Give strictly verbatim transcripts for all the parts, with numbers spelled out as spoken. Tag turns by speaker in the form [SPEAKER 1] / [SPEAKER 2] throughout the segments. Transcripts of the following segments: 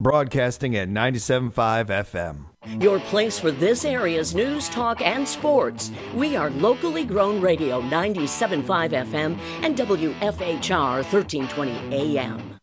[SPEAKER 1] broadcasting at ninety-seven point five F M.
[SPEAKER 2] Your place for this area's news, talk, and sports. We are locally grown radio ninety-seven point five F M and W F H R thirteen twenty A M.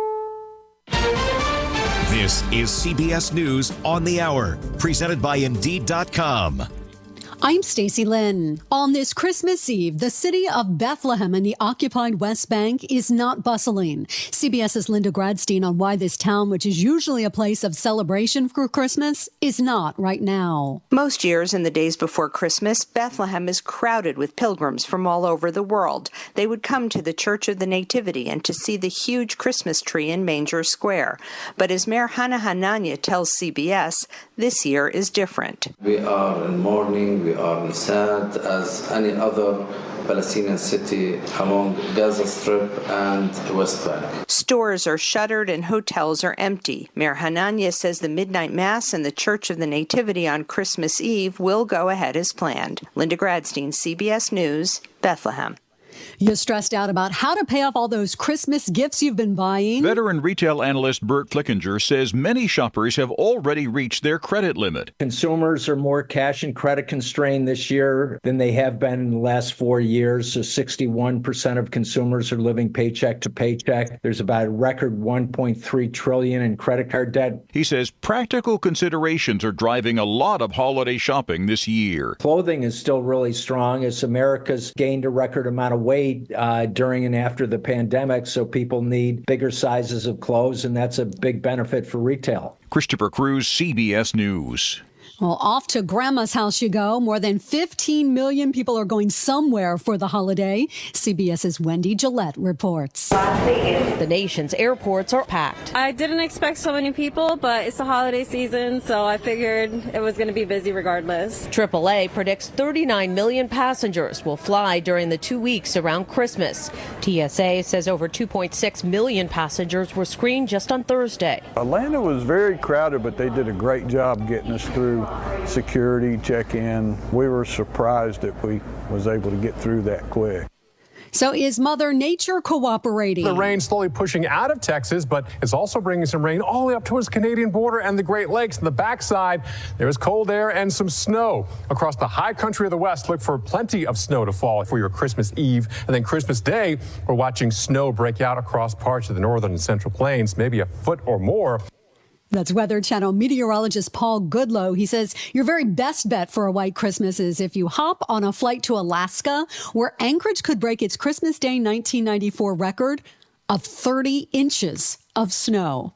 [SPEAKER 3] This is C B S News on the Hour, presented by Indeed dot com.
[SPEAKER 4] I'm Stacey Lynn. On this Christmas Eve, the city of Bethlehem in the occupied West Bank is not bustling. CBS's Linda Gradstein on why this town, which is usually a place of celebration for Christmas, is not right now.
[SPEAKER 5] Most years in the days before Christmas, Bethlehem is crowded with pilgrims from all over the world. They would come to the Church of the Nativity and to see the huge Christmas tree in Manger Square. But as Mayor Hannah Hanania tells C B S, this year is different.
[SPEAKER 6] We are in mourning. We are sad as any other Palestinian city along Gaza Strip and West Bank.
[SPEAKER 5] Stores are shuttered and hotels are empty. Mayor Hanania says the midnight mass in the Church of the Nativity on Christmas Eve will go ahead as planned. Linda Gradstein, C B S News, Bethlehem.
[SPEAKER 4] You're stressed out about how to pay off all those Christmas gifts you've been buying?
[SPEAKER 7] Veteran retail analyst Bert Flickinger says many shoppers have already reached their credit limit.
[SPEAKER 8] Consumers are more cash and credit constrained this year than they have been in the last four years. So sixty-one percent of consumers are living paycheck to paycheck. There's about a record one point three trillion dollars in credit card debt.
[SPEAKER 7] He says practical considerations are driving a lot of holiday shopping this year.
[SPEAKER 8] Clothing is still really strong as America's gained a record amount of weight uh, during and after the pandemic, so people need bigger sizes of clothes, and that's a big benefit for retail.
[SPEAKER 7] Christopher Cruz, C B S News.
[SPEAKER 4] Well, off to Grandma's house you go. More than fifteen million people are going somewhere for the holiday. CBS's Wendy Gillette reports.
[SPEAKER 9] The nation's airports are packed.
[SPEAKER 10] I didn't expect so many people, but it's the holiday season, so I figured it was going to be busy regardless.
[SPEAKER 9] triple A predicts thirty-nine million passengers will fly during the two weeks around Christmas. T S A says over two point six million passengers were screened just on Thursday.
[SPEAKER 11] Atlanta was very crowded, but they did a great job getting us through security, check-in. We were surprised that we was able to get through that quick.
[SPEAKER 4] So is Mother Nature cooperating?
[SPEAKER 12] The rain slowly pushing out of Texas, but it's also bringing some rain all the way up towards the Canadian border and the Great Lakes. On the backside, there is cold air and some snow. Across the high country of the West, look for plenty of snow to fall for your Christmas Eve. And then Christmas Day, we're watching snow break out across parts of the northern and central plains, maybe a foot or more.
[SPEAKER 4] That's Weather Channel meteorologist Paul Goodlow. He says your very best bet for a white Christmas is if you hop on a flight to Alaska, where Anchorage could break its Christmas Day nineteen ninety-four record of thirty inches of snow.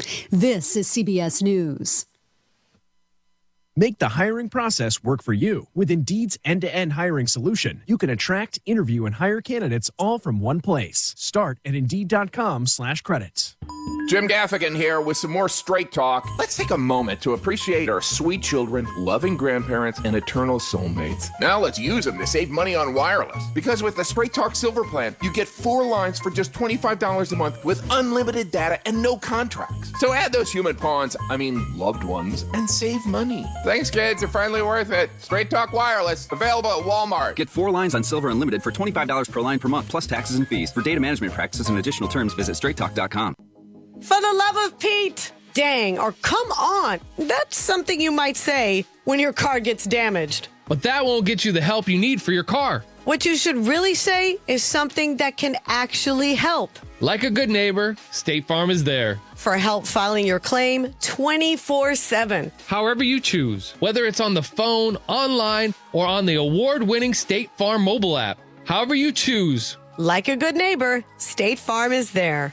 [SPEAKER 4] This is C B S News.
[SPEAKER 13] Make the hiring process work for you. With Indeed's end-to-end hiring solution, you can attract, interview, and hire candidates all from one place. Start at Indeed.com slash credits.
[SPEAKER 14] Jim Gaffigan here with some more Straight Talk. Let's take a moment to appreciate our sweet children, loving grandparents, and eternal soulmates. Now let's use them to save money on wireless. Because with the Straight Talk Silver Plan, you get four lines for just twenty-five dollars a month with unlimited data and no contracts. So add those human pawns, I mean loved ones, and save money. Thanks, kids. You're finally worth it. Straight Talk Wireless, available at Walmart.
[SPEAKER 15] Get four lines on Silver Unlimited for twenty-five dollars per line per month, plus taxes and fees. For data management practices and additional terms, visit straight talk dot com.
[SPEAKER 16] For the love of Pete! Dang, or come on! That's something you might say when your car gets damaged.
[SPEAKER 17] But that won't get you the help you need for your car.
[SPEAKER 16] What you should really say is something that can actually help.
[SPEAKER 17] Like a good neighbor, State Farm is there.
[SPEAKER 16] For help filing your claim twenty-four seven.
[SPEAKER 17] However you choose, whether it's on the phone, online, or on the award-winning State Farm mobile app. However you choose.
[SPEAKER 16] Like a good neighbor, State Farm is there.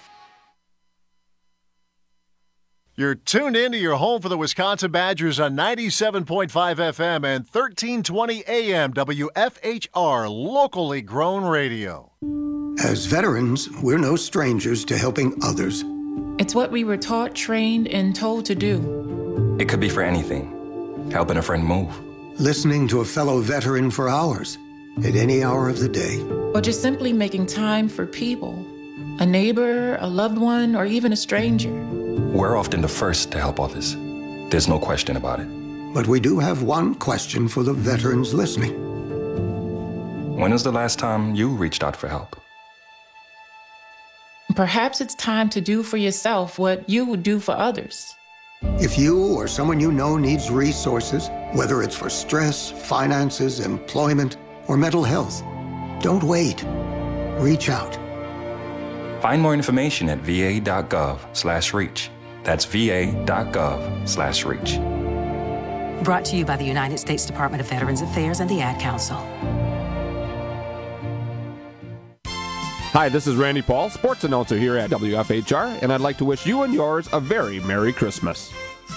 [SPEAKER 18] You're tuned into your home for the Wisconsin Badgers on ninety-seven point five F M and thirteen twenty A M W F H R, locally grown radio.
[SPEAKER 19] As veterans, we're no strangers to helping others.
[SPEAKER 20] It's what we were taught, trained, and told to do.
[SPEAKER 21] It could be for anything. Helping a friend move.
[SPEAKER 19] Listening to a fellow veteran for hours, at any hour of the day.
[SPEAKER 20] Or just simply making time for people. A neighbor, a loved one, or even a stranger.
[SPEAKER 21] We're often the first to help others. There's no question about it.
[SPEAKER 19] But we do have one question for the veterans listening.
[SPEAKER 21] When was the last time you reached out for help?
[SPEAKER 20] Perhaps it's time to do for yourself what you would do for others.
[SPEAKER 19] If you or someone you know needs resources, whether it's for stress, finances, employment, or mental health, don't wait. Reach out.
[SPEAKER 21] Find more information at va.gov slash reach. That's va.gov slash reach.
[SPEAKER 1] Brought to you by the United States Department of Veterans Affairs and the Ad Council.
[SPEAKER 22] Hi, this is Randy Paul, sports announcer here at W F H R, and I'd like to wish you and yours a very Merry Christmas.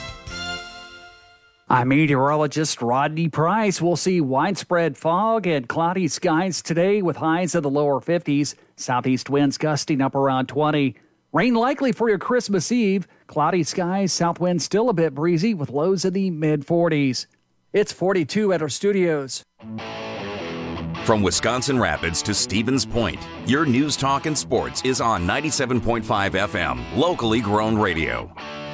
[SPEAKER 23] I'm meteorologist Rodney Price. We'll see widespread fog and cloudy skies today with highs in the lower fifties, southeast winds gusting up around twenty. Rain likely for your Christmas Eve. Cloudy skies, south winds still a bit breezy with lows in the mid-forties. It's forty-two at our studios.
[SPEAKER 24] From Wisconsin Rapids to Stevens Point, your news, talk, and sports is on ninety-seven point five F M, locally grown radio.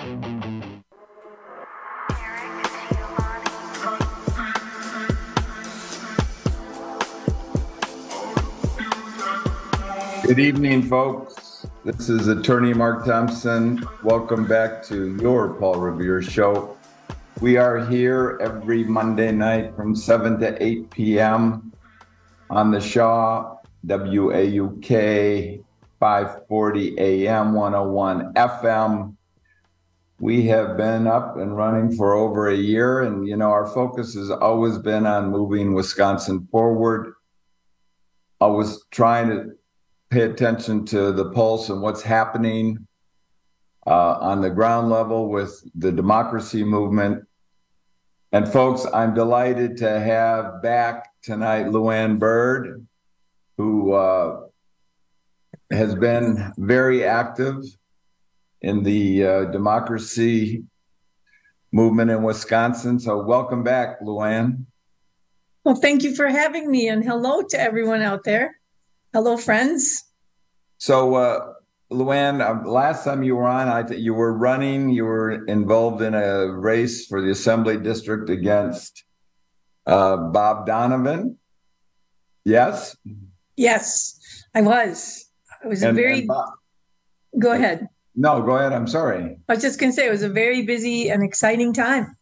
[SPEAKER 25] Good evening, folks. This is Attorney Mark Thompson. Welcome back to your Paul Revere Show. We are here every Monday night from seven to eight p.m. on the Shaw, W A U K, five forty A M, one oh one F M. We have been up and running for over a year, and, you know, our focus has always been on moving Wisconsin forward, always trying to pay attention to the pulse and what's happening uh, on the ground level with the democracy movement. And folks, I'm delighted to have back tonight Luann Byrd, who uh, has been very active in the uh, democracy movement in Wisconsin. So welcome back, Luann.
[SPEAKER 26] Well, thank you for having me, and hello to everyone out there. Hello, friends.
[SPEAKER 25] So, uh, Luann, uh, last time you were on, I th- you were running, you were involved in a race for the Assembly District against uh, Bob Donovan. Yes?
[SPEAKER 26] Yes, I was. It was
[SPEAKER 25] And-
[SPEAKER 26] a very,
[SPEAKER 25] and Bob-
[SPEAKER 26] go ahead.
[SPEAKER 25] No, go ahead. I'm sorry.
[SPEAKER 26] I was just going to say it was a very busy and exciting time.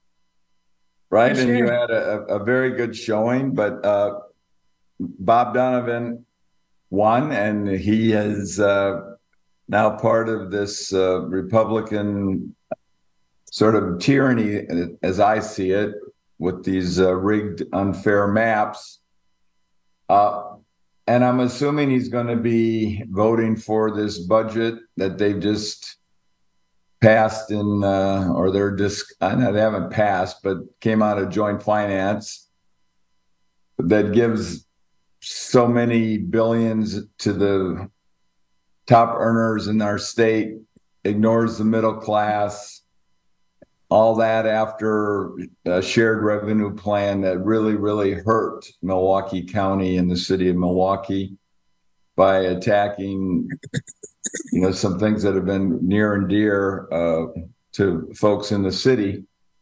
[SPEAKER 25] Right.
[SPEAKER 26] For
[SPEAKER 25] And you
[SPEAKER 26] sure.
[SPEAKER 25] had a, a very good showing, but uh, Bob Donovan won, and he is uh, now part of this uh, Republican sort of tyranny, as I see it, with these uh, rigged, unfair maps. Uh, and I'm assuming he's going to be voting for this budget that they've just passed in, uh, or they're just, I know they haven't passed, but came out of joint finance that gives so many billions to the top earners in our state, ignores the middle class, all that after a shared revenue plan that really, really hurt Milwaukee County and the city of Milwaukee by attacking, you know, some things that have been near and dear uh, to folks in the city.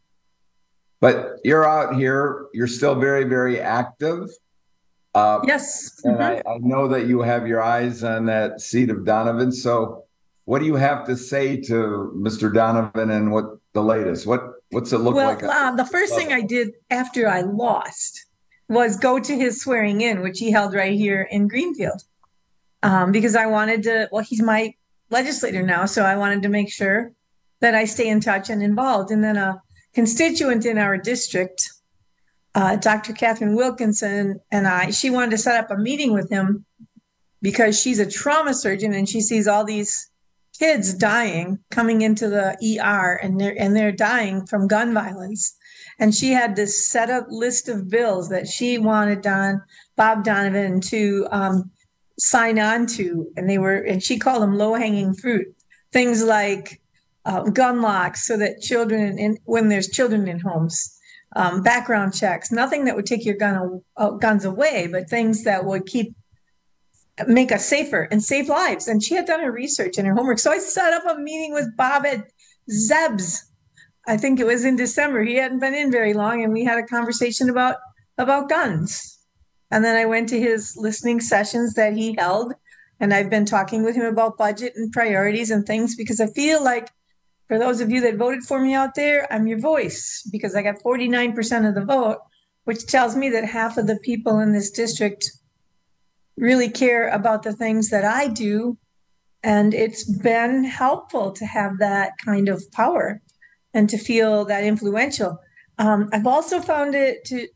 [SPEAKER 25] But you're out here, you're still very, very active. Uh,
[SPEAKER 26] yes.
[SPEAKER 25] And
[SPEAKER 26] Mhm.
[SPEAKER 25] I, I know that you have your eyes on that seat of Donovan. So what do you have to say to Mister Donovan and what the latest? What What's it look
[SPEAKER 26] well,
[SPEAKER 25] like?
[SPEAKER 26] uh, the first thing I did after I lost was go to his swearing in, which he held right here in Greenfield, um, because I wanted to, well, he's my legislator now, so I wanted to make sure that I stay in touch and involved. And then a constituent in our district, uh, Doctor Catherine Wilkinson, and I, she wanted to set up a meeting with him because she's a trauma surgeon and she sees all these kids dying coming into the E R, and they're and they're dying from gun violence. And she had this set up list of bills that she wanted Don Bob Donovan to um, sign on to, and they were, and she called them low hanging fruit. Things like uh, gun locks, so that children, in, when there's children in homes, um, background checks, nothing that would take your gun uh, guns away, but things that would keep make us safer and save lives. And she had done her research and her homework. So I set up a meeting with Bob at Zeb's. I think it was in December. He hadn't been in very long, and we had a conversation about about guns. And then I went to his listening sessions that he held, And I've been talking with him about budget and priorities and things because I feel like for those of you that voted for me out there, I'm your voice because I got forty-nine percent of the vote, which tells me that half of the people in this district really care about the things that I do. And it's been helpful to have that kind of power and to feel that influential. Um, I've also found it to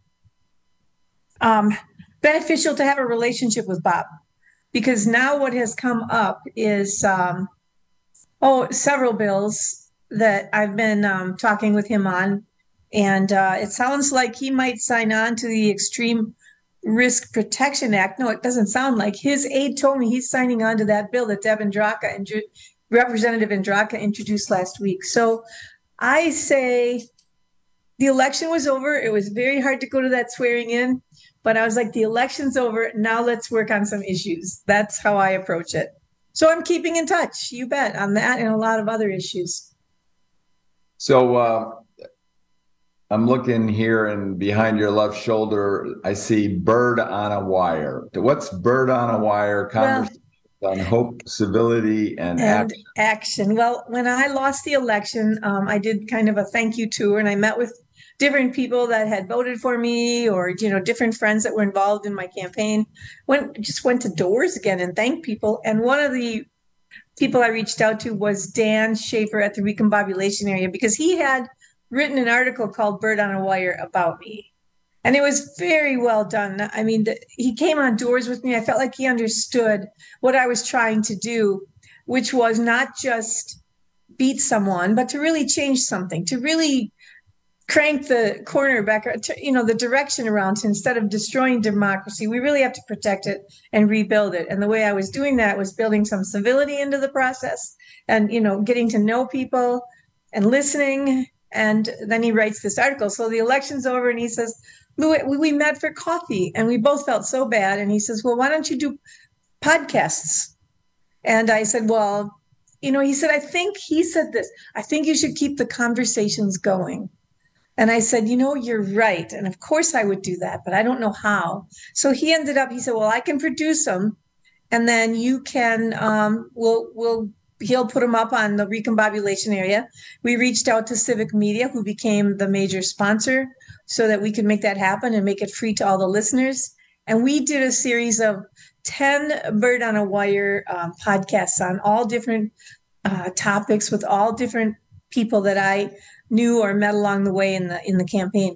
[SPEAKER 26] um, beneficial to have a relationship with Bob, because now what has come up is, um, oh, several bills that I've been um, talking with him on. And uh, it sounds like he might sign on to the Extreme Risk Protection Act. No, it doesn't sound like. His aide told me he's signing on to that bill that Deb Andraka and Representative Andraka introduced last week. So I say the election was over. It was very hard to go to that swearing in, but I was like, the election's over. Now let's work on some issues. That's how I approach it. So I'm keeping in touch, you bet, on that and a lot of other issues.
[SPEAKER 25] So uh, I'm looking here, and behind your left shoulder, I see Bird on a Wire. What's Bird on a Wire? Conversation well, on hope, civility, and,
[SPEAKER 26] and
[SPEAKER 25] action.
[SPEAKER 26] action. Well, when I lost the election, um, I did kind of a thank you tour, and I met with different people that had voted for me, or you know, different friends that were involved in my campaign. Went just went to doors again and thanked people. And one of the people I reached out to was Dan Schaefer at the Recombobulation Area, because he had written an article called Bird on a Wire about me. And it was very well done. I mean, the, he came on doors with me. I felt like he understood what I was trying to do, which was not just beat someone, but to really change something, to really crank the corner back, you know, the direction around. Instead of destroying democracy, we really have to protect it and rebuild it. And the way I was doing that was building some civility into the process and, you know, getting to know people and listening. And then he writes this article. So the election's over and he says, Louis, we met for coffee and we both felt so bad. And he says, well, why don't you do podcasts? And I said, well, you know, he said, I think he said this, I think you should keep the conversations going. And I said, you know, you're right. And of course I would do that, but I don't know how. So he ended up, he said, well, I can produce them. And then you can, um, we'll, we'll, he'll put them up on the Recombobulation Area. We reached out to Civic Media, who became the major sponsor, so that we could make that happen and make it free to all the listeners. And we did a series of ten Bird on a Wire um, podcasts on all different uh, topics with all different people that I knew or met along the way in the in the campaign.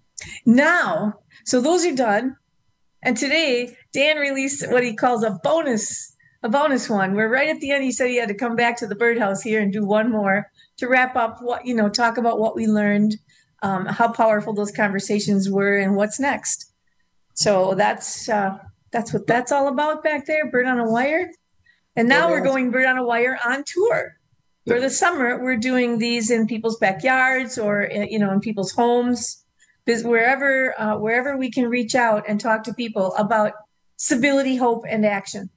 [SPEAKER 26] Now, so those are done. And today, Dan released what he calls a bonus, a bonus one, where right at the end, he said he had to come back to the birdhouse here and do one more to wrap up what, you know, talk about what we learned, um, how powerful those conversations were, and what's next. So that's uh, that's what that's all about back there, Bird on a Wire. And now we're going Bird on a Wire on tour. For the summer, we're doing these in people's backyards or, you know, in people's homes, wherever uh, wherever we can reach out and talk to people about civility, hope, and action.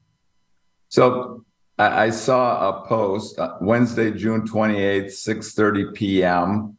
[SPEAKER 25] So I, I saw a post uh, Wednesday, June twenty-eighth, six thirty p.m.,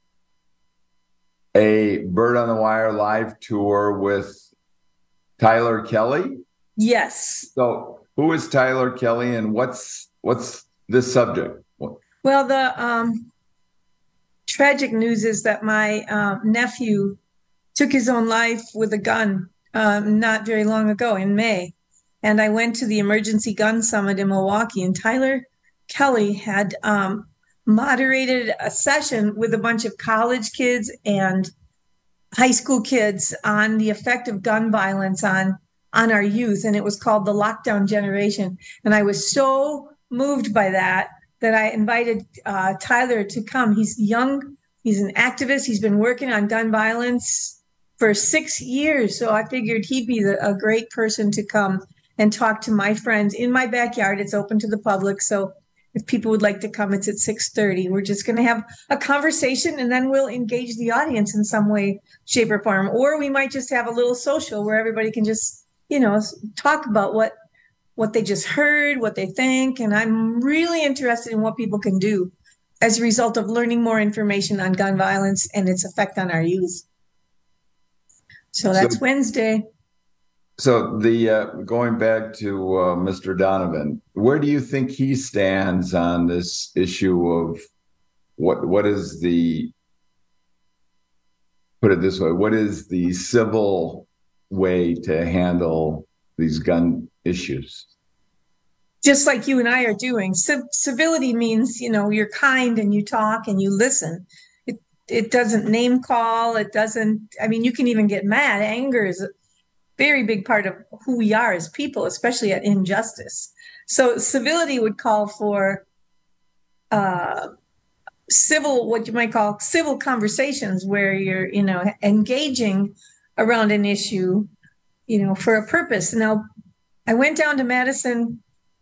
[SPEAKER 25] a Bird on the Wire live tour with Tyler Kelly.
[SPEAKER 26] Yes.
[SPEAKER 25] So who is Tyler Kelly and what's what's this subject?
[SPEAKER 26] Well, the um, tragic news is that my uh, nephew took his own life with a gun um, not very long ago in May. And I went to the Emergency Gun Summit in Milwaukee, and Tyler Kelly had um, moderated a session with a bunch of college kids and high school kids on the effect of gun violence on, on our youth. And it was called The Lockdown Generation. And I was so moved by that that I invited uh, Tyler to come. He's young. He's an activist. He's been working on gun violence for six years. So I figured he'd be the, a great person to come and talk to my friends in my backyard. It's open to the public. So if people would like to come, it's at six thirty. We're just going to have a conversation and then we'll engage the audience in some way, shape, or form. Or we might just have a little social where everybody can just, you know, talk about what what they just heard, what they think. And I'm really interested in what people can do as a result of learning more information on gun violence and its effect on our youth. So that's so, Wednesday.
[SPEAKER 25] So the uh, going back to uh, Mister Donovan, where do you think he stands on this issue of what what is the put it this way, what is the civil way to handle these gun issues?
[SPEAKER 26] Just like you and I are doing. C- civility means, you know, you're kind and you talk and you listen. It it doesn't name call. It doesn't, I mean, you can even get mad. Anger is a very big part of who we are as people, especially at injustice. So civility would call for uh, civil, what you might call civil conversations where you're, you know, engaging around an issue, you know, for a purpose. Now, I went down to Madison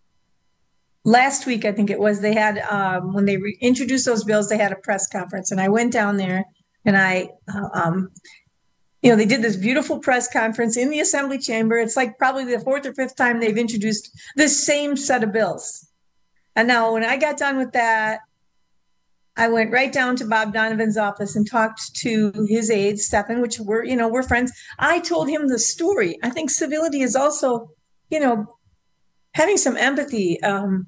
[SPEAKER 26] last week, I think it was. They had, um, when they re- introduced those bills, they had a press conference. And I went down there and I, uh, um, you know, they did this beautiful press conference in the Assembly chamber. It's like probably the fourth or fifth time they've introduced this same set of bills. And now when I got done with that, I went right down to Bob Donovan's office and talked to his aide, Stephan, which we're, you know, we're friends. I told him the story. I think civility is also, you know, having some empathy. Um,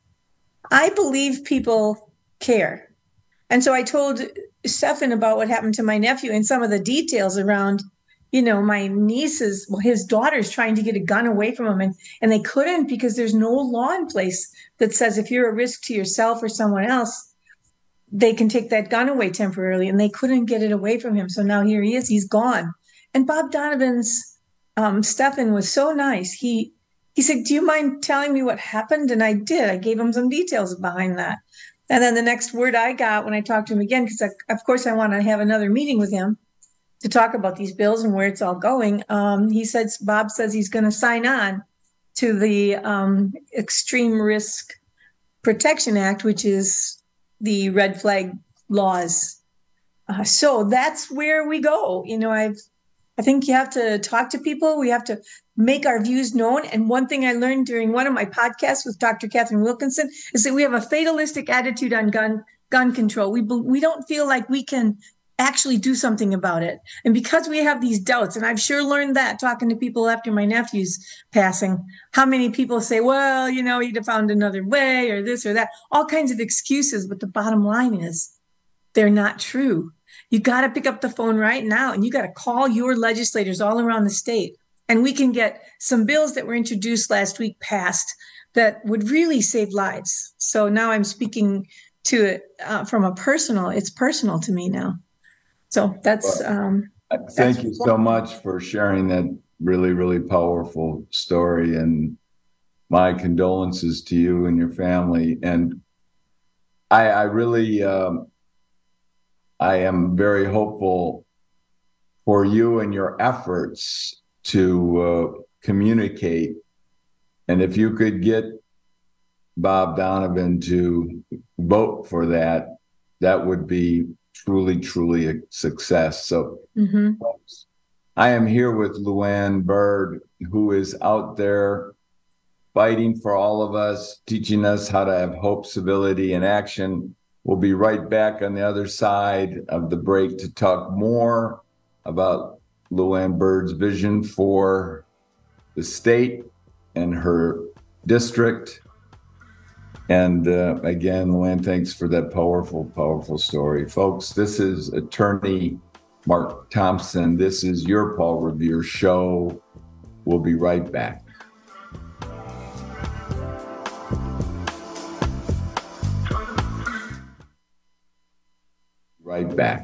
[SPEAKER 26] I believe people care. And so I told Stephan about what happened to my nephew and some of the details around, you know, my niece's, well, his daughter's trying to get a gun away from him. And, and they couldn't because there's no law in place that says if you're a risk to yourself or someone else, they can take that gun away temporarily. And they couldn't get it away from him. So now here he is, he's gone. And Bob Donovan's, um, Stephan was so nice. He, he said, do you mind telling me what happened? And I did. I gave him some details behind that. And then the next word I got when I talked to him again, because of course I want to have another meeting with him to talk about these bills and where it's all going. Um, he said, Bob says he's going to sign on to the um, Extreme Risk Protection Act, which is the red flag laws. Uh, so that's where we go. You know, I've, I think you have to talk to people. We have to make our views known. And one thing I learned during one of my podcasts with Doctor Catherine Wilkinson is that we have a fatalistic attitude on gun gun control. We we don't feel like we can actually do something about it. And because we have these doubts, and I've sure learned that talking to people after my nephew's passing, how many people say, well, you know, you'd have found another way or this or that, all kinds of excuses. But the bottom line is they're not true. You got to pick up the phone right now and you got to call your legislators all around the state. And we can get some bills that were introduced last week passed that would really save lives. So now I'm speaking to it uh, from a personal, it's personal to me now. So that's. Um,
[SPEAKER 25] Thank
[SPEAKER 26] that's
[SPEAKER 25] you so much for sharing that really, really powerful story. And my condolences to you and your family. And I, I really, um, I am very hopeful for you and your efforts to uh, communicate. And if you could get Bob Donovan to vote for that, that would be truly, truly a success. So
[SPEAKER 26] mm-hmm.
[SPEAKER 25] I am here with Luann Byrd, who is out there fighting for all of us, teaching us how to have hope, civility, and action. We'll be right back on the other side of the break to talk more about Luann Byrd's vision for the state and her district. And uh, again, Luann, thanks for that powerful, powerful story. Folks, this is attorney Mark Thompson. This is your Paul Revere Show. We'll be right back. Right back.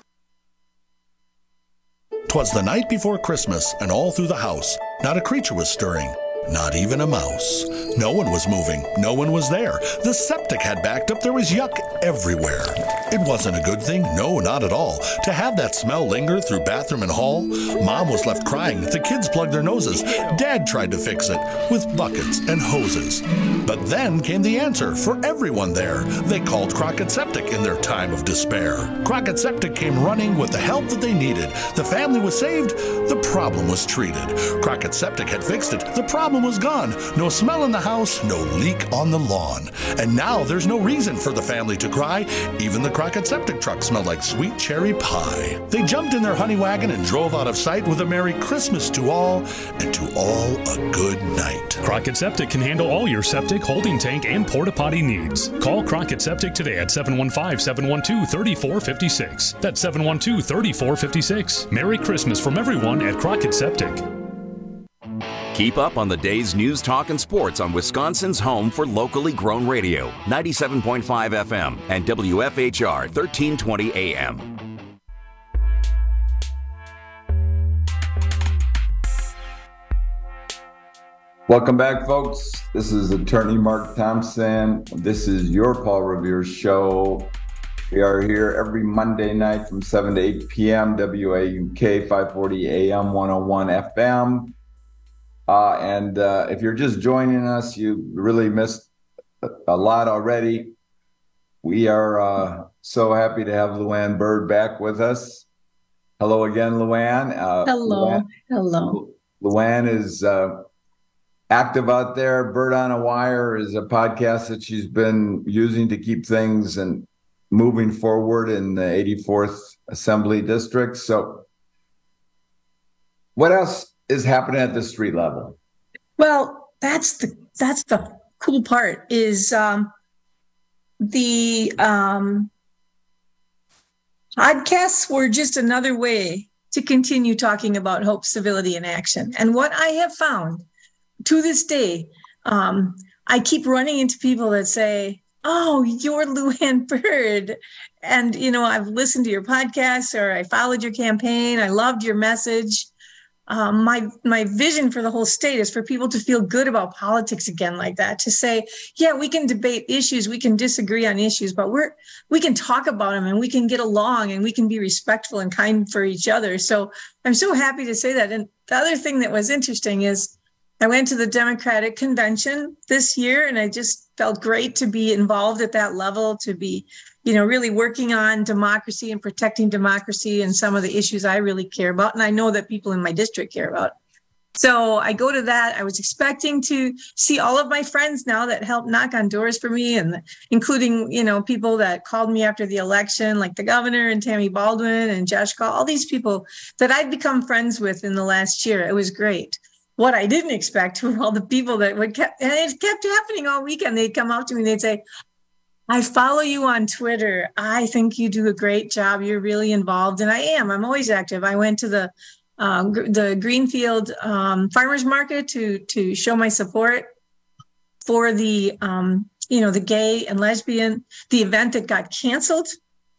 [SPEAKER 2] 'Twas the night before Christmas, and all through the house, not a creature was stirring, not even a mouse. No one was moving, no one was there. The septic had backed up, there was yuck everywhere. It wasn't a good thing, no, not at all, to have that smell linger through bathroom and hall. Mom was left crying, the kids plugged their noses. Dad tried to fix it with buckets and hoses. But then came the answer for everyone there. They called Crockett Septic in their time of despair. Crockett Septic came running with the help that they needed. The family was saved, the problem was treated. Crockett Septic had fixed it, the problem woman was gone. No smell in the house, no leak on the lawn. And now there's no reason for the family to cry. Even the Crockett septic truck smelled like sweet cherry pie. They jumped in their honey wagon and drove out of sight with a Merry Christmas to all, and to all a good night.
[SPEAKER 3] Crockett Septic can handle all your septic, holding tank, and porta potty needs. Call Crockett Septic today at seven one five, seven one two, three four five six. That's seven one two, three four five six. Merry Christmas from everyone at Crockett Septic.
[SPEAKER 24] Keep up on the day's news, talk, and sports on Wisconsin's home for locally grown radio, ninety-seven point five F M and W F H R thirteen twenty A M.
[SPEAKER 25] Welcome back, folks. This is Attorney Mark Thompson. This is your Paul Revere Show. We are here every Monday night from seven to eight p.m. W A U K five forty A M, one oh one F M. Uh, and uh, if you're just joining us, you really missed a lot already. We are uh, so happy to have Luann Bird back with us. Hello again, Luann. Uh,
[SPEAKER 26] Hello.
[SPEAKER 25] Luann,
[SPEAKER 26] Hello.
[SPEAKER 25] Luann is uh, active out there. Bird on a Wire is a podcast that she's been using to keep things and moving forward in the eighty-fourth Assembly District. So what else is happening at the street level?
[SPEAKER 26] Well, that's the that's the cool part is um, the um, podcasts were just another way to continue talking about hope, civility, and action. And what I have found to this day, um, I keep running into people that say, "Oh, you're Luann Bird. And, you know, I've listened to your podcast, or I followed your campaign. I loved your message." Um, my my vision for the whole state is for people to feel good about politics again like that, to say, yeah, we can debate issues, we can disagree on issues, but we're we can talk about them and we can get along and we can be respectful and kind for each other. So I'm so happy to say that. And the other thing that was interesting is I went to the Democratic Convention this year, and I just felt great to be involved at that level, to be, you know, really working on democracy and protecting democracy and some of the issues I really care about. And I know that people in my district care about. So I go to that. I was expecting to see all of my friends now that helped knock on doors for me, and including, you know, people that called me after the election, like the governor and Tammy Baldwin and Josh Call, all these people that I've become friends with in the last year. It was great. What I didn't expect were all the people that would kept, and it kept happening all weekend. They'd come up to me and they'd say, "I follow you on Twitter. I think you do a great job. You're really involved." And I am. I'm always active. I went to the um, the Greenfield um, Farmers Market to to show my support for the um, you know the gay and lesbian, the event that got canceled.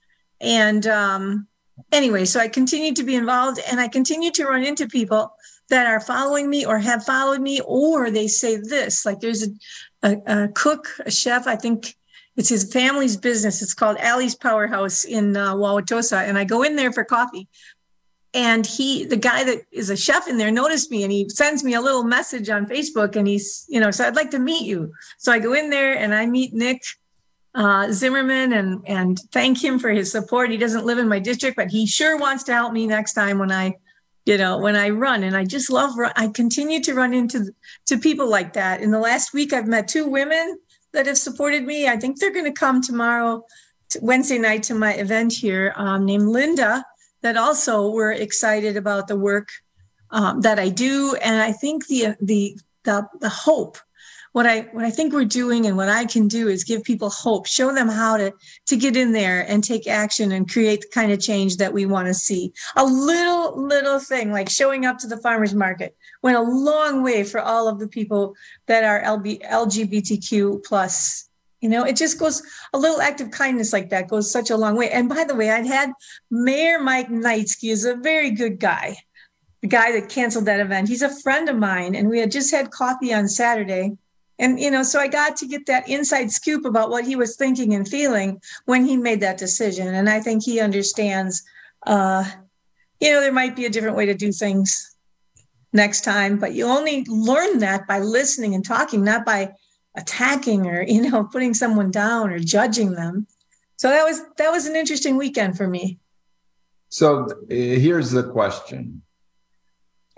[SPEAKER 26] And um, anyway, so I continue to be involved, and I continue to run into people that are following me or have followed me, or they say this, like there's a, a, a cook, a chef, I think it's his family's business. It's called Allie's Powerhouse in uh, Wauwatosa. And I go in there for coffee. And he, the guy that is a chef in there, noticed me, and he sends me a little message on Facebook, and he's, you know, so I'd like to meet you. So I go in there and I meet Nick uh, Zimmerman and, and thank him for his support. He doesn't live in my district, but he sure wants to help me next time when I, you know, when I run. And I just love, I continue to run into to people like that. In the last week, I've met two women that have supported me. I think they're going to come tomorrow, to Wednesday night, to my event here, um, named Linda, that also were excited about the work um, that I do. And I think the, the, the, the hope, what I, what I think we're doing and what I can do is give people hope, show them how to, to get in there and take action and create the kind of change that we want to see. A little, little thing like showing up to the farmers market went a long way for all of the people that are L G B T Q plus. You know, it just goes, a little act of kindness like that goes such a long way. And by the way, I'd had Mayor Mike Knightsky is a very good guy, the guy that canceled that event. He's a friend of mine, and we had just had coffee on Saturday. And, you know, so I got to get that inside scoop about what he was thinking and feeling when he made that decision. And I think he understands, uh, you know, there might be a different way to do things next time, but you only learn that by listening and talking, not by attacking or, you know, putting someone down or judging them. So that was, that was an interesting weekend for me.
[SPEAKER 25] So uh, here's the question.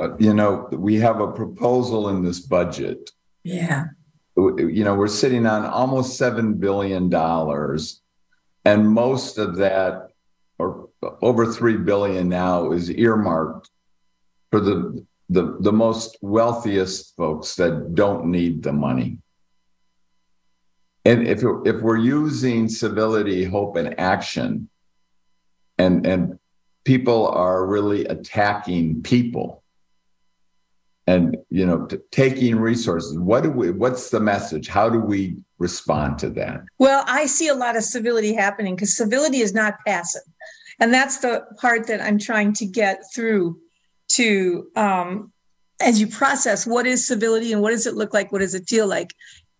[SPEAKER 25] uh, you know, we have a proposal in this budget.
[SPEAKER 26] Yeah.
[SPEAKER 25] You know, we're sitting on almost seven billion dollars, and most of that, or over three billion dollars now, is earmarked for the, the, the most wealthiest folks that don't need the money. And if, if we're using civility, hope, and action, and, and people are really attacking people and, you know, t- taking resources, what do we, what's the message? How do we respond to that?
[SPEAKER 26] Well, I see a lot of civility happening because civility is not passive. And that's the part that I'm trying to get through to, um, as you process what is civility and what does it look like? What does it feel like?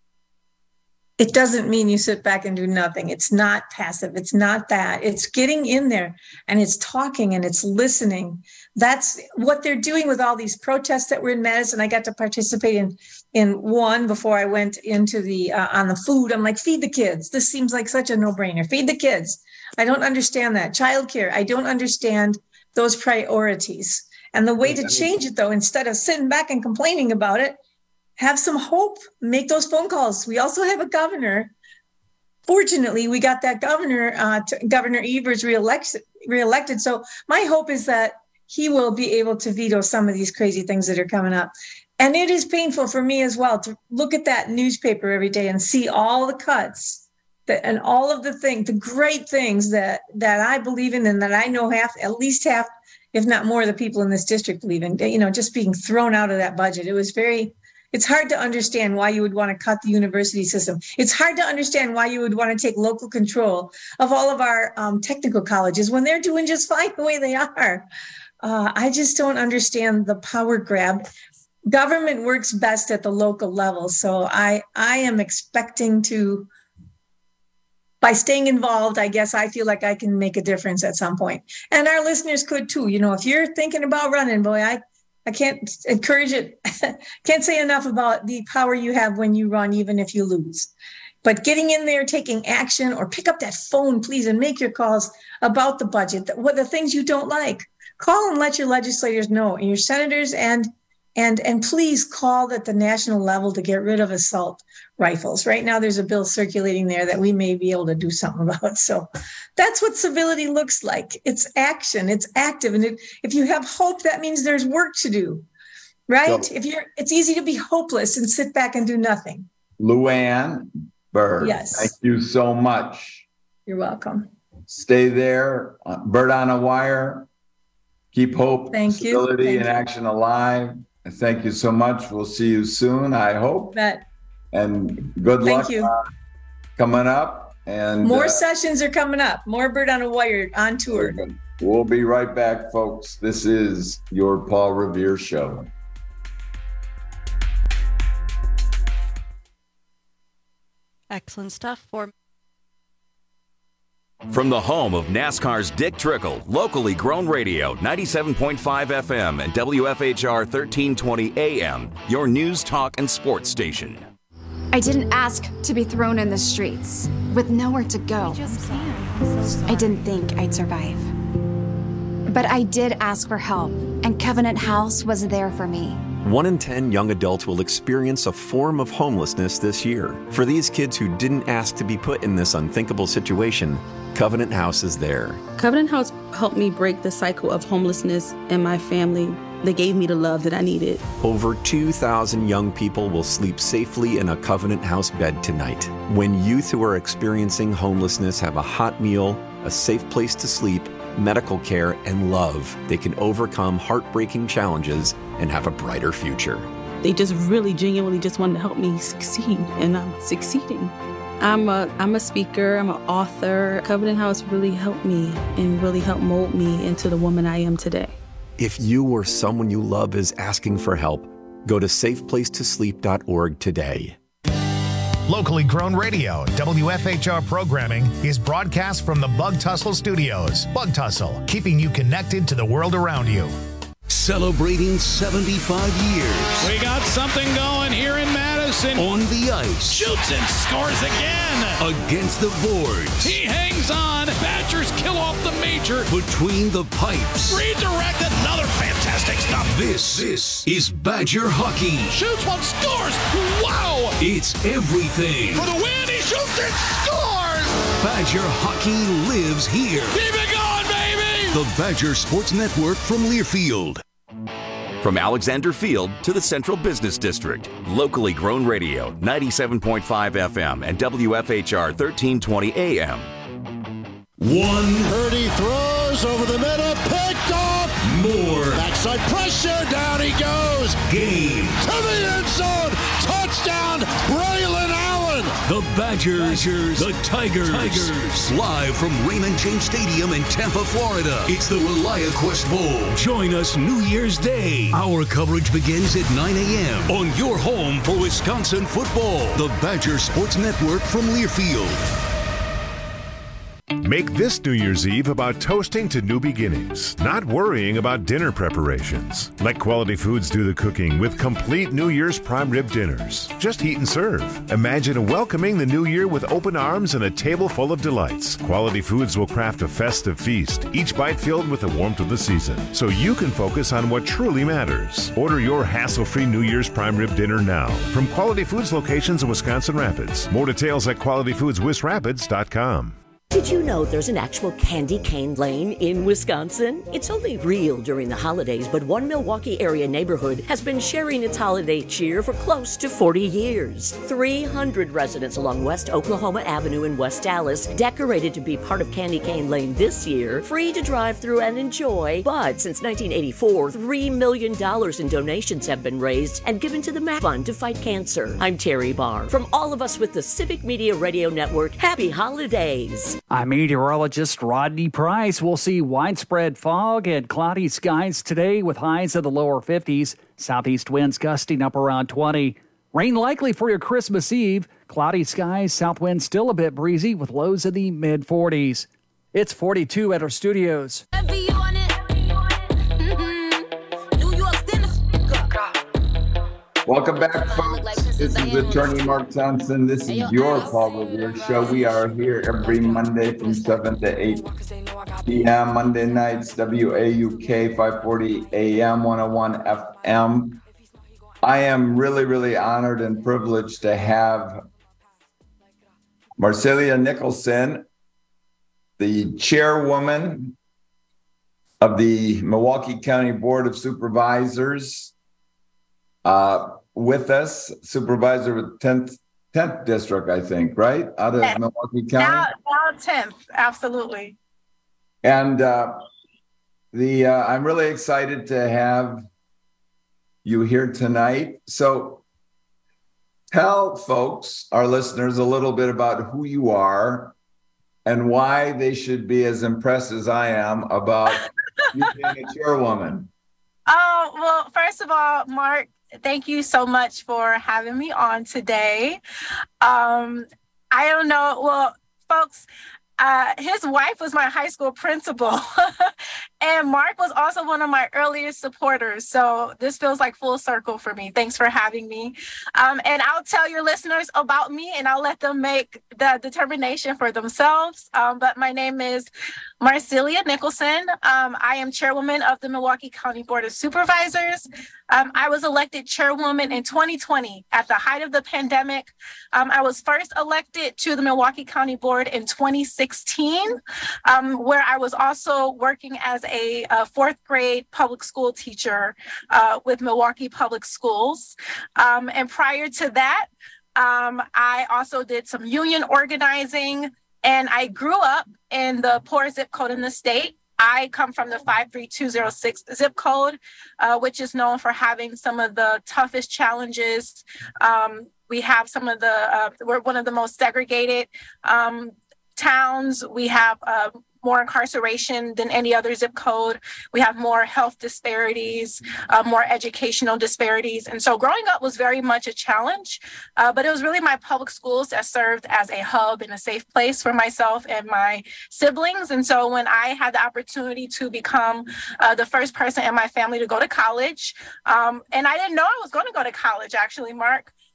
[SPEAKER 26] It doesn't mean you sit back and do nothing. It's not passive. It's not that. It's getting in there and it's talking and it's listening. That's what they're doing with all these protests that were in Madison. I got to participate in in one before I went into the uh, on the food. I'm like, feed the kids. This seems like such a no-brainer. Feed the kids. I don't understand that. Childcare. I don't understand those priorities. And the way to change it, though, instead of sitting back and complaining about it, have some hope, make those phone calls. We also have a governor. Fortunately, we got that governor, uh, to, Governor Evers reelected, reelected. So my hope is that he will be able to veto some of these crazy things that are coming up. And it is painful for me as well to look at that newspaper every day and see all the cuts that, and all of the things, the great things that, that I believe in and that I know half, at least half, if not more, of the people in this district believe in, you know, just being thrown out of that budget. It was very... It's hard to understand why you would want to cut the university system. It's hard to understand why you would want to take local control of all of our um, technical colleges when they're doing just fine the way they are. Uh, I just don't understand the power grab. Government works best at the local level. So I, I am expecting to, by staying involved, I guess I feel like I can make a difference at some point. And our listeners could too. You know, if you're thinking about running, boy, I I can't encourage it. Can't say enough about the power you have when you run, even if you lose. But getting in there, taking action, or pick up that phone, please, and make your calls about the budget, what the things you don't like. Call and let your legislators know, and your senators, and and and please call at the national level to get rid of assault rifles. Right now, there's a bill circulating there that we may be able to do something about. So that's what civility looks like. It's action. It's active. And it, if you have hope, that means there's work to do, right? So, if you're, it's easy to be hopeless and sit back and do nothing.
[SPEAKER 25] Luann Byrd,
[SPEAKER 26] yes.
[SPEAKER 25] Thank you so much.
[SPEAKER 26] You're welcome.
[SPEAKER 25] Stay there. Bird on a Wire. Keep hope,
[SPEAKER 26] thank
[SPEAKER 25] civility,
[SPEAKER 26] you. Thank
[SPEAKER 25] and
[SPEAKER 26] you.
[SPEAKER 25] action alive. And thank you so much. We'll see you soon, I hope.
[SPEAKER 26] Bet.
[SPEAKER 25] And good
[SPEAKER 26] Thank
[SPEAKER 25] luck
[SPEAKER 26] you.
[SPEAKER 25] Uh, coming up. And
[SPEAKER 26] more
[SPEAKER 25] uh,
[SPEAKER 26] sessions are coming up. More Bird on a Wire on tour.
[SPEAKER 25] We'll be right back, folks. This is your Paul Revere Show.
[SPEAKER 5] Excellent stuff for
[SPEAKER 24] From the home of NASCAR's Dick Trickle, locally grown radio, ninety-seven point five F M and W F H R thirteen twenty A M, your news, talk, and sports station.
[SPEAKER 6] I didn't ask to be thrown in the streets with nowhere to go. I didn't think I'd survive. But I did ask for help, and Covenant House was there for me.
[SPEAKER 7] One in ten young adults will experience a form of homelessness this year. For these kids who didn't ask to be put in this unthinkable situation, Covenant House is there.
[SPEAKER 8] Covenant House helped me break the cycle of homelessness in my family. They gave me the love that I needed.
[SPEAKER 7] Over two thousand young people will sleep safely in a Covenant House bed tonight. When youth who are experiencing homelessness have a hot meal, a safe place to sleep, medical care, and love, they can overcome heartbreaking challenges and have a brighter future.
[SPEAKER 8] They just really genuinely just wanted to help me succeed, and I'm succeeding. I'm a, I'm a speaker, I'm an author. Covenant House really helped me and really helped mold me into the woman I am today.
[SPEAKER 7] If you or someone you love is asking for help, go to safe place to sleep dot org today.
[SPEAKER 9] Locally grown radio, W F H R programming is broadcast from the Bug Tussle Studios. Bug Tussle, keeping you connected to the world around you.
[SPEAKER 10] Celebrating seventy-five years.
[SPEAKER 27] We got something going here in Madison.
[SPEAKER 10] On the ice.
[SPEAKER 27] Shoots and scores again.
[SPEAKER 10] Against the boards.
[SPEAKER 27] He hangs on. Badgers kill off the major.
[SPEAKER 10] Between the Pipes.
[SPEAKER 27] Redirect, another fantastic stop.
[SPEAKER 10] This, this is Badger Hockey.
[SPEAKER 27] Shoots one, scores. Wow.
[SPEAKER 10] It's everything.
[SPEAKER 27] For the win, he shoots it, scores.
[SPEAKER 10] Badger Hockey lives here.
[SPEAKER 27] Keep it going, baby.
[SPEAKER 10] The Badger Sports Network from Learfield.
[SPEAKER 24] From Alexander Field to the Central Business District, locally grown radio, ninety-seven point five F M and W F H R thirteen twenty A M.
[SPEAKER 10] One.
[SPEAKER 27] Purdy throws over the middle, picked off.
[SPEAKER 10] More.
[SPEAKER 27] Backside pressure, down he goes.
[SPEAKER 10] Game.
[SPEAKER 27] To the end zone, touchdown, Braylon Allen.
[SPEAKER 10] The Badgers, Badgers, the Tigers. Tigers. Live from Raymond James Stadium in Tampa, Florida. It's the ReliaQuest Bowl. Join us New Year's Day. Our coverage begins at nine a.m. on your home for Wisconsin football. The Badger Sports Network from Learfield.
[SPEAKER 9] Make this New Year's Eve about toasting to new beginnings, not worrying about dinner preparations. Let Quality Foods do the cooking with complete New Year's prime rib dinners. Just heat and serve. Imagine welcoming the new year with open arms and a table full of delights. Quality Foods will craft a festive feast, each bite filled with the warmth of the season, so you can focus on what truly matters. Order your hassle-free New Year's prime rib dinner now from Quality Foods locations in Wisconsin Rapids. More details at quality foods wis rapids dot com.
[SPEAKER 4] Did you know there's an actual candy cane lane in Wisconsin? It's only real during the holidays, but one Milwaukee area neighborhood has been sharing its holiday cheer for close to forty years. three hundred residents along West Oklahoma Avenue in West Dallas decorated to be part of Candy Cane Lane this year, free to drive through and enjoy. But since nineteen eighty-four, three million dollars in donations have been raised and given to the MAC Fund to fight cancer. I'm Terry Barr. From all of us with the Civic Media Radio Network, happy holidays.
[SPEAKER 23] I'm meteorologist Rodney Price. We'll see widespread fog and cloudy skies today with highs in the lower fifties. Southeast winds gusting up around twenty. Rain likely for your Christmas Eve. Cloudy skies, south wind still a bit breezy with lows in the mid forties. It's forty-two at our studios.
[SPEAKER 25] Welcome back, folks. This is Attorney Mark Thompson. This is your Paul Revere Show. We are here every Monday from seven to eight p.m. Monday nights, W A U K, five forty A M, one oh one F M. I am really, really honored and privileged to have Marcelia Nicholson, the chairwoman of the Milwaukee County Board of Supervisors, uh, with us, supervisor with tenth, tenth district, I think, right? Out of yes. Milwaukee County?
[SPEAKER 11] Now, now tenth, absolutely.
[SPEAKER 25] And uh, the uh, I'm really excited to have you here tonight. So tell folks, our listeners, a little bit about who you are and why they should be as impressed as I am about you being a chairwoman.
[SPEAKER 11] Oh, well, first of all, Mark, thank you so much for having me on today. Um, I don't know. Well, folks, uh, his wife was my high school principal, and Mark was also one of my earliest supporters. So this feels like full circle for me. Thanks for having me. Um, and I'll tell your listeners about me, and I'll let them make the determination for themselves. Um, but my name is Marcelia Nicholson. Um, I am chairwoman of the Milwaukee County Board of Supervisors. Um, I was elected chairwoman in twenty twenty at the height of the pandemic. Um, I was first elected to the Milwaukee County Board in twenty sixteen, um, where I was also working as a, a fourth grade public school teacher uh, with Milwaukee Public Schools. Um, and prior to that, um, I also did some union organizing, and I grew up in the poorest zip code in the state. I come from the five three two zero six zip code, uh, which is known for having some of the toughest challenges. Um, we have some of the, uh, we're one of the most segregated um, towns. We have uh, more incarceration than any other zip code. We have more health disparities, uh, more educational disparities. And so growing up was very much a challenge, uh, but it was really my public schools that served as a hub and a safe place for myself and my siblings. And so when I had the opportunity to become uh, the first person in my family to go to college, um, and I didn't know I was going to go to college, actually, Mark.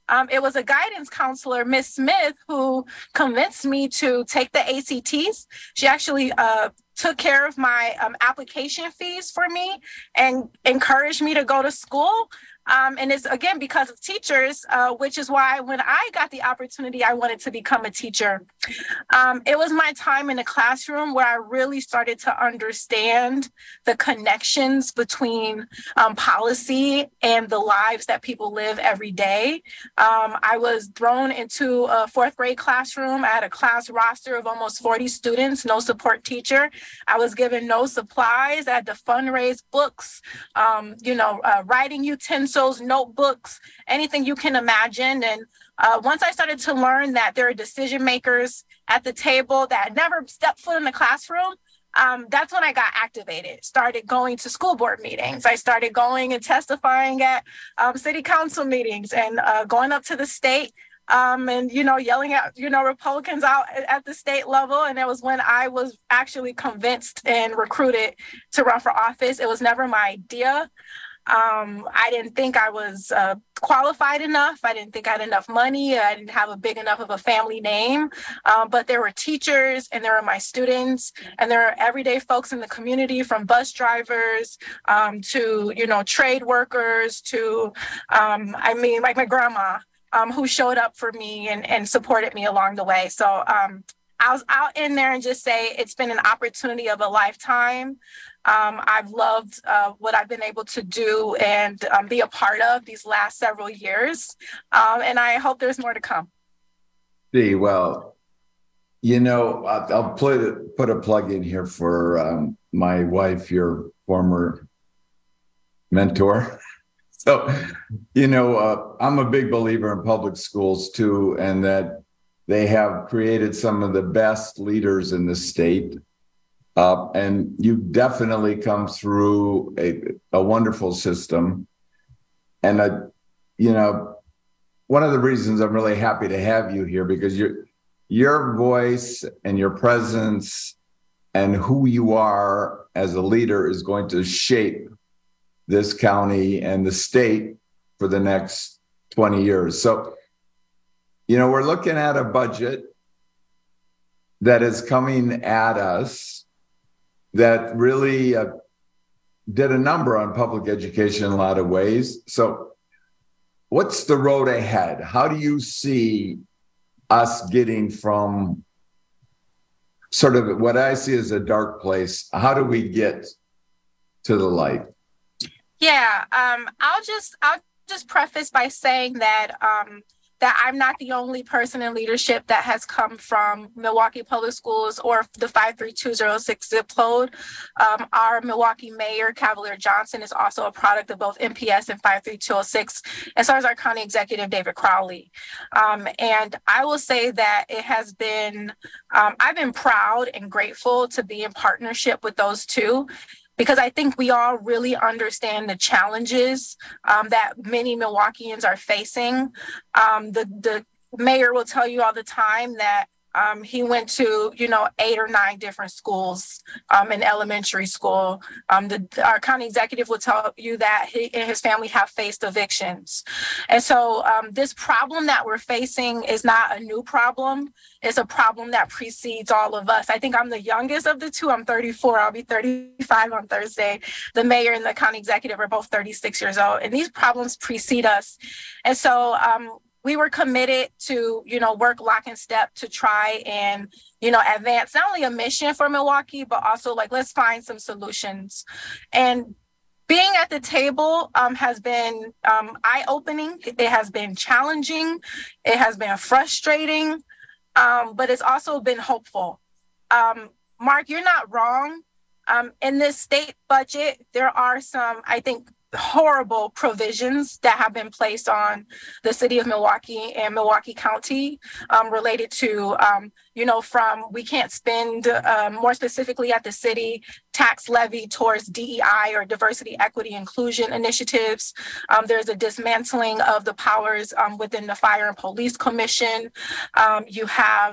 [SPEAKER 11] Um, it was a guidance counselor, Miss Smith, who convinced me to take the A C Ts. She actually uh, took care of my um, application fees for me and encouraged me to go to school. Um, and it's, again, because of teachers, uh, which is why when I got the opportunity, I wanted to become a teacher. Um, it was my time in the classroom where I really started to understand the connections between um, policy and the lives that people live every day. Um, I was thrown into a fourth grade classroom. I had a class roster of almost forty students, no support teacher. I was given no supplies. I had to fundraise books, um, you know, uh, writing utensils, notebooks, anything you can imagine. And uh, once I started to learn that there are decision makers at the table that had never stepped foot in the classroom, um, that's when I got activated. Started going to school board meetings. I started going and testifying at um, city council meetings and uh, going up to the state um, and, you know, yelling at, you know, Republicans out at the state level. And it was when I was actually convinced and recruited to run for office. It was never my idea. Um, I didn't think I was uh, qualified enough. I didn't think I had enough money. I didn't have a big enough of a family name. Um, but there were teachers and there were my students and there are everyday folks in the community, from bus drivers um, to, you know, trade workers to, um, I mean, like my grandma um, who showed up for me and, and supported me along the way. So um, I was out in there and just say it's been an opportunity of a lifetime. Um, I've loved uh, what I've been able to do and um, be a part of these last several years. Um, and I hope there's more to come.
[SPEAKER 25] See, well, you know, I'll, I'll put, put a plug in here for um, my wife, your former mentor. So, you know, uh, I'm a big believer in public schools too, and that they have created some of the best leaders in the state. Uh, and you definitely come through a, a wonderful system. And, uh, you know, one of the reasons I'm really happy to have you here, because your your voice and your presence and who you are as a leader is going to shape this county and the state for the next twenty years. So, you know, we're looking at a budget that is coming at us that really uh, did a number on public education in a lot of ways. So what's the road ahead? How do you see us getting from sort of what I see as a dark place? How do we get to the light?
[SPEAKER 11] Yeah, um, I'll just I'll just preface by saying that um, that I'm not the only person in leadership that has come from Milwaukee Public Schools or the five three two zero six zip code. Um, our Milwaukee Mayor, Cavalier Johnson, is also a product of both M P S and five three two zero six, as well as our County Executive, David Crowley. Um, and I will say that it has been, um, I've been proud and grateful to be in partnership with those two, because I think we all really understand the challenges um, that many Milwaukeeans are facing. Um, the, the mayor will tell you all the time that um, he went to, you know, eight or nine different schools um, in elementary school. Um, the, our county executive will tell you that he and his family have faced evictions. And so um, this problem that we're facing is not a new problem. It's a problem that precedes all of us. I think I'm the youngest of the two. I'm thirty-four. I'll be thirty-five on Thursday. The mayor and the county executive are both thirty-six years old, and these problems precede us. And so um, we were committed to, you know, work lock and step to try and, you know, advance not only a mission for Milwaukee, but also like, let's find some solutions. And being at the table um, has been um, eye-opening. It has been challenging. It has been frustrating. Um, but it's also been hopeful. Um, Mark, you're not wrong. Um, in this state budget, there are some, I think, horrible provisions that have been placed on the city of Milwaukee and Milwaukee County um, related to, um, you know, from we can't spend um, more specifically at the city tax levy towards D E I or diversity, equity, inclusion initiatives. Um, there's a dismantling of the powers um, within the Fire and Police Commission. Um, you have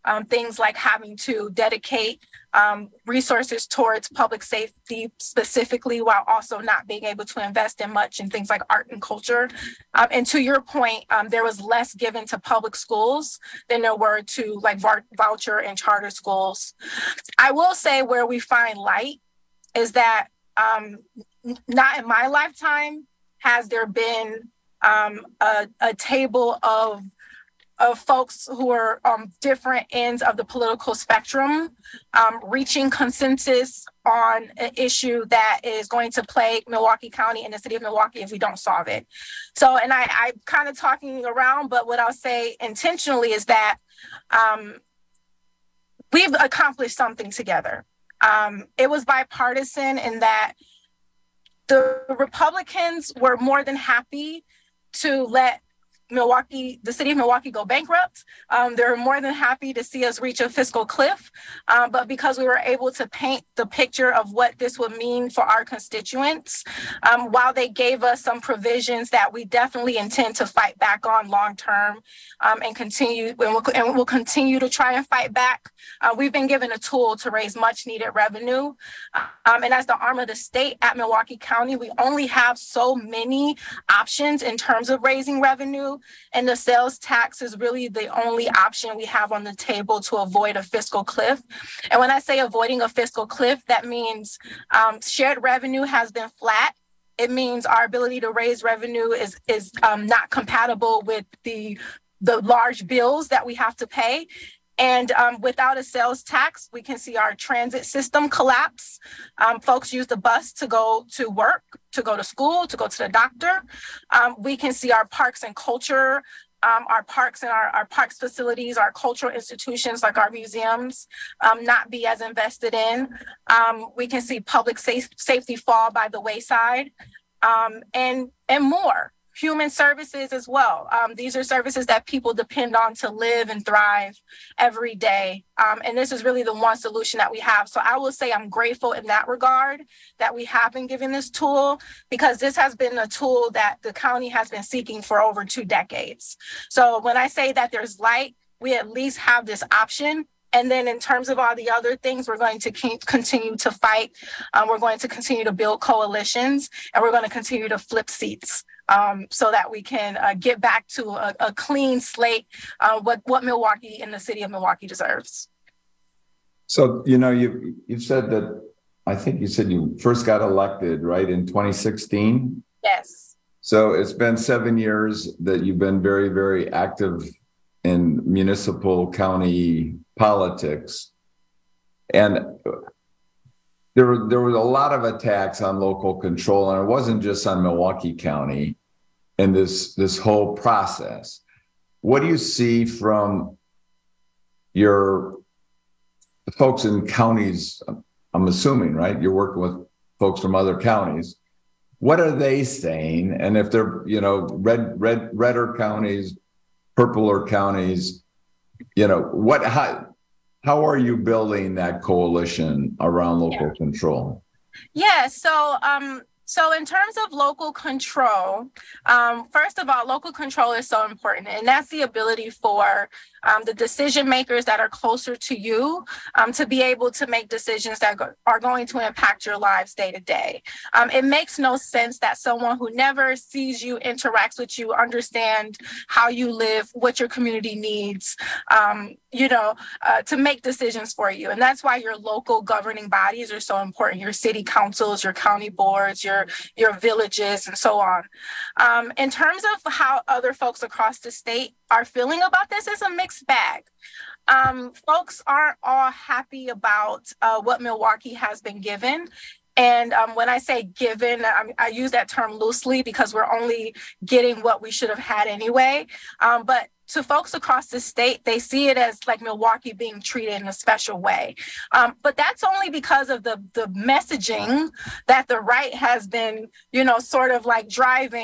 [SPEAKER 11] um, things like having to dedicate um, resources towards public safety specifically, while also not being able to invest in much in things like art and culture. Um, and to your point, um, there was less given to public schools than there were to like voucher and charter schools. I will say where we find light is that um, not in my lifetime has there been um, a, a table of of folks who are on different ends of the political spectrum, um, reaching consensus on an issue that is going to plague Milwaukee County and the city of Milwaukee if we don't solve it. So, and I, I'm kind of talking around, but what I'll say intentionally is that um, we've accomplished something together. Um, it was bipartisan in that the Republicans were more than happy to let Milwaukee, the city of Milwaukee go bankrupt. Um, they're more than happy to see us reach a fiscal cliff. Um, but because we were able to paint the picture of what this would mean for our constituents, um, while they gave us some provisions that we definitely intend to fight back on long term um, and continue, and we'll, and we'll continue to try and fight back. Uh, we've been given a tool to raise much needed revenue. Um, and as the arm of the state at Milwaukee County, we only have so many options in terms of raising revenue. And the sales tax is really the only option we have on the table to avoid a fiscal cliff. And when I say avoiding a fiscal cliff, that means um, shared revenue has been flat. It means our ability to raise revenue is is um, not compatible with the the large bills that we have to pay. And um, without a sales tax, we can see our transit system collapse. Um, folks use the bus to go to work, to go to school, to go to the doctor. Um, we can see our parks and culture, um, our parks and our, our parks facilities, our cultural institutions like our museums um, not be as invested in. Um, we can see public safe, safety fall by the wayside um, and, and more. Human services as well. Um, these are services that people depend on to live and thrive every day. Um, and this is really the one solution that we have. So I will say I'm grateful in that regard that we have been given this tool, because this has been a tool that the county has been seeking for over two decades. So when I say that there's light, we at least have this option. And then in terms of all the other things, we're going to keep, continue to fight. Um, we're going to continue to build coalitions, and we're going to continue to flip seats. Um, so that we can uh, get back to a, a clean slate, uh, what, what Milwaukee and the city of Milwaukee deserves.
[SPEAKER 25] So, you know, you, you've said that, I think you said you first got elected, right, in twenty sixteen?
[SPEAKER 11] Yes.
[SPEAKER 25] So it's been seven years that you've been very, very active in municipal county politics. And There were, there was a lot of attacks on local control, and it wasn't just on Milwaukee County and this, this whole process. What do you see from your folks in counties? I'm assuming, right? You're working with folks from other counties. What are they saying? And if they're, you know, red, red, redder counties, purpler counties, you know, what, how, How are you building that coalition around local yeah. control?
[SPEAKER 11] Yeah, so um, so in terms of local control, um, first of all, local control is so important, and that's the ability for um, the decision makers that are closer to you um, to be able to make decisions that go- are going to impact your lives day to day. Um, it makes no sense that someone who never sees you, interacts with you, understand how you live, what your community needs, um, you know, uh, to make decisions for you. And that's why your local governing bodies are so important, your city councils, your county boards, your, your villages, and so on. Um, in terms of how other folks across the state are feeling about this, it's a mixed bag. Um, folks aren't all happy about uh, what Milwaukee has been given. And um, when I say given, I, I use that term loosely because we're only getting what we should have had anyway. Um, but to folks across the state, they see it as like Milwaukee being treated in a special way. Um, but that's only because of the, the messaging that the right has been, you know, sort of like driving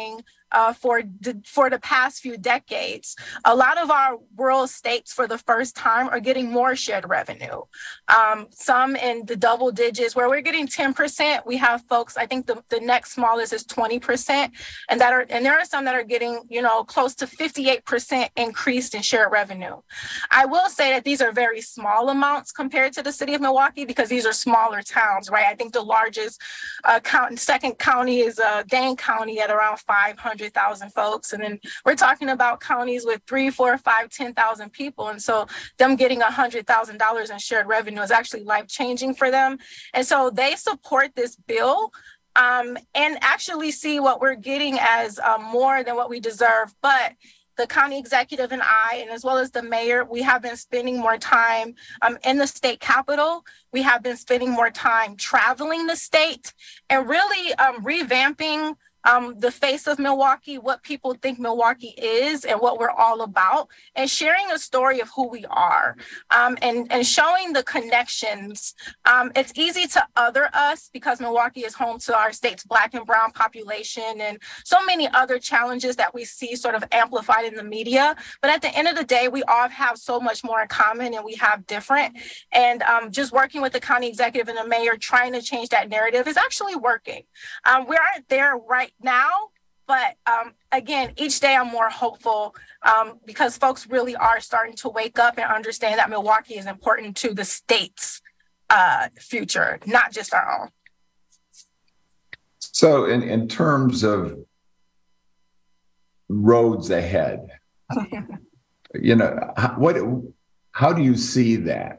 [SPEAKER 11] uh, for, d- for the past few decades, a lot of our rural states for the first time are getting more shared revenue. Um, some in the double digits where we're getting ten percent. We have folks, I think the, the next smallest is twenty percent. And that are, and there are some that are getting, you know, close to fifty-eight percent increased in shared revenue. I will say that these are very small amounts compared to the city of Milwaukee because these are smaller towns, right? I think the largest uh, count, second county is uh, Dane County at around five hundred thousand folks. And then we're talking about counties with three, four, five, ten thousand people. And so them getting one hundred thousand dollars in shared revenue is actually life-changing for them. And so they support this bill um, and actually see what we're getting as uh, more than what we deserve. But the county executive and I, and as well as the mayor, we have been spending more time um, in the state capitol. We have been spending more time traveling the state and really um, revamping um, the face of Milwaukee, what people think Milwaukee is and what we're all about, and sharing a story of who we are um, and, and showing the connections. Um, it's easy to other us because Milwaukee is home to our state's Black and brown population and so many other challenges that we see sort of amplified in the media. But at the end of the day, we all have so much more in common and we have different. And um, just working with the county executive and the mayor, trying to change that narrative is actually working. Um, we aren't there right now, but um, again, each day I'm more hopeful um, because folks really are starting to wake up and understand that Milwaukee is important to the state's uh, future, not just our own.
[SPEAKER 25] So in, in terms of roads ahead, you know, how, what, how do you see that?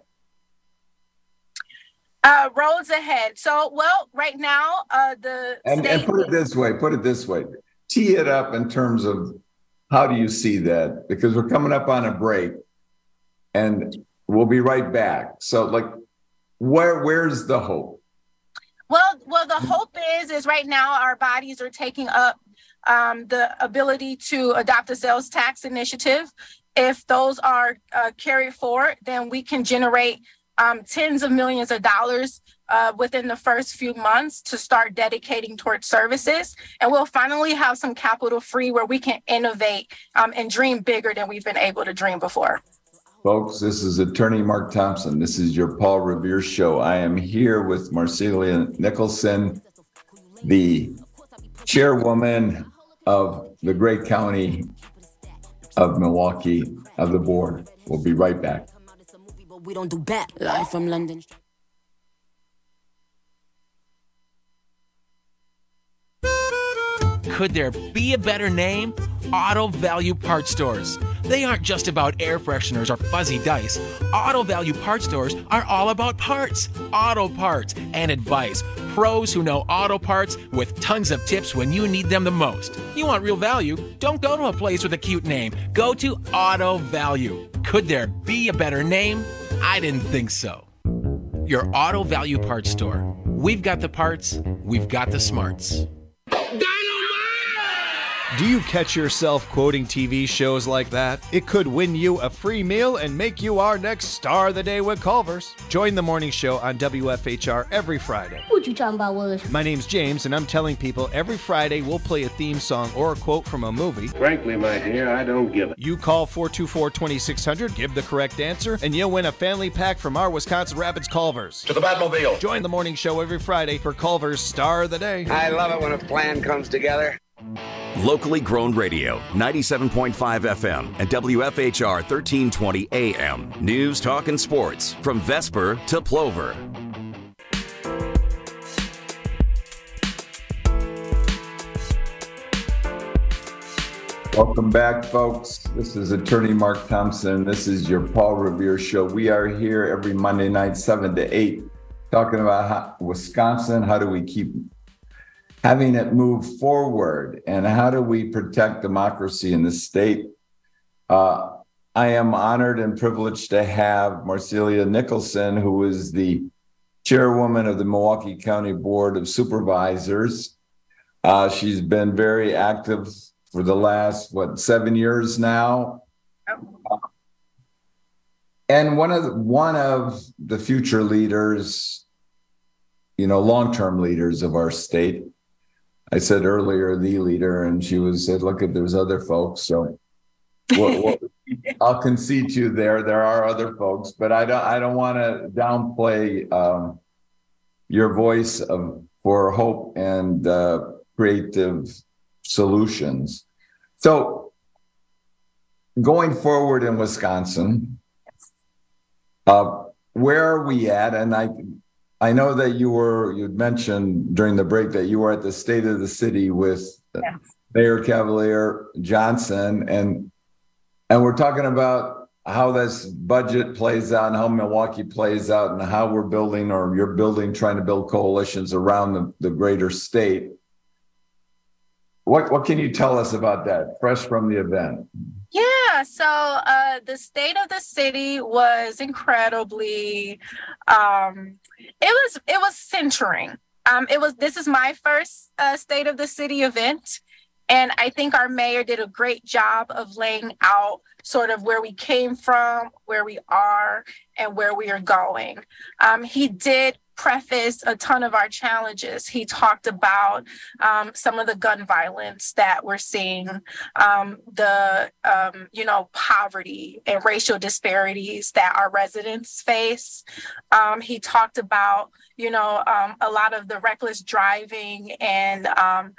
[SPEAKER 11] Uh, roads ahead. So, well, right now, uh, the
[SPEAKER 25] and,
[SPEAKER 11] state...
[SPEAKER 25] and put it this way, put it this way, tee it up in terms of how do you see that? Because we're coming up on a break and we'll be right back. So like, where, where's the hope?
[SPEAKER 11] Well, well, the hope is, is right now our bodies are taking up um, the ability to adopt a sales tax initiative. If those are uh, carried forward, then we can generate Um, tens of millions of dollars uh, within the first few months to start dedicating towards services. And we'll finally have some capital free where we can innovate um, and dream bigger than we've been able to dream before.
[SPEAKER 25] Folks, this is Attorney Mark Thompson. This is your Paul Revere Show. I am here with Marcelia Nicholson, the chairwoman of the great county of Milwaukee, of the board. We'll be right back.
[SPEAKER 12] We don't do bad. Live from London.
[SPEAKER 13] Could there be a better name? Auto Value Parts Stores. They aren't just about air fresheners or fuzzy dice. Auto Value Parts Stores are all about parts, auto parts, and advice. Pros who know auto parts with tons of tips when you need them the most. You want real value? Don't go to a place with a cute name. Go to Auto Value. Could there be a better name? I didn't think so. Your Auto Value Parts Store. We've got the parts, we've got the smarts.
[SPEAKER 14] Do you catch yourself quoting T V shows like that? It could win you a free meal and make you our next star of the day with Culver's. Join the morning show on W F H R every Friday.
[SPEAKER 12] What you talking about, Willis?
[SPEAKER 14] My name's James, and I'm telling people every Friday we'll play a theme song or a quote from a movie.
[SPEAKER 15] Frankly, my dear, I don't give it.
[SPEAKER 14] You call four two four, two six zero zero, give the correct answer, and you'll win a family pack from our Wisconsin Rapids Culver's.
[SPEAKER 15] To the Batmobile.
[SPEAKER 14] Join the morning show every Friday for Culver's Star of the Day.
[SPEAKER 15] I love it when a plan comes together.
[SPEAKER 24] Locally grown radio, ninety-seven point five F M and W F H R thirteen twenty A M. News, talk, and sports from Vesper to Plover.
[SPEAKER 25] Welcome back, folks. This is Attorney Mark Thompson. This is your Paul Revere Show. We are here every Monday night, seven to eight, talking about how, Wisconsin. How do we keep having it move forward, and how do we protect democracy in the state? Uh, I am honored and privileged to have Marcelia Nicholson, who is the chairwoman of the Milwaukee County Board of Supervisors. Uh, she's been very active for the last, what, seven years now? Uh, and one of the, one of the future leaders, you know, long-term leaders of our state. I said earlier, the leader, and she was said, look, if there's other folks. So what, what, I'll concede to you there. There are other folks, but I don't, I don't want to downplay um, your voice of, for hope and uh, creative solutions. So going forward in Wisconsin, uh, where are we at? And I, I know that you were, you'd mentioned during the break that you were at the State of the City with yes. Mayor Cavalier Johnson, and and we're talking about how this budget plays out and how Milwaukee plays out and how we're building, or you're building, trying to build coalitions around the, the greater state. What what can you tell us about that, fresh from the event?
[SPEAKER 11] Yeah, so uh, the State of the City was incredibly, um, it was it was centering. Um, it was this is my first uh, State of the City event, and I think our mayor did a great job of laying out sort of where we came from, where we are, and where we are going. Um, he did preface a ton of our challenges. He talked about um, some of the gun violence that we're seeing, um, the, um, you know, poverty and racial disparities that our residents face. Um, he talked about, you know, um, a lot of the reckless driving and, um,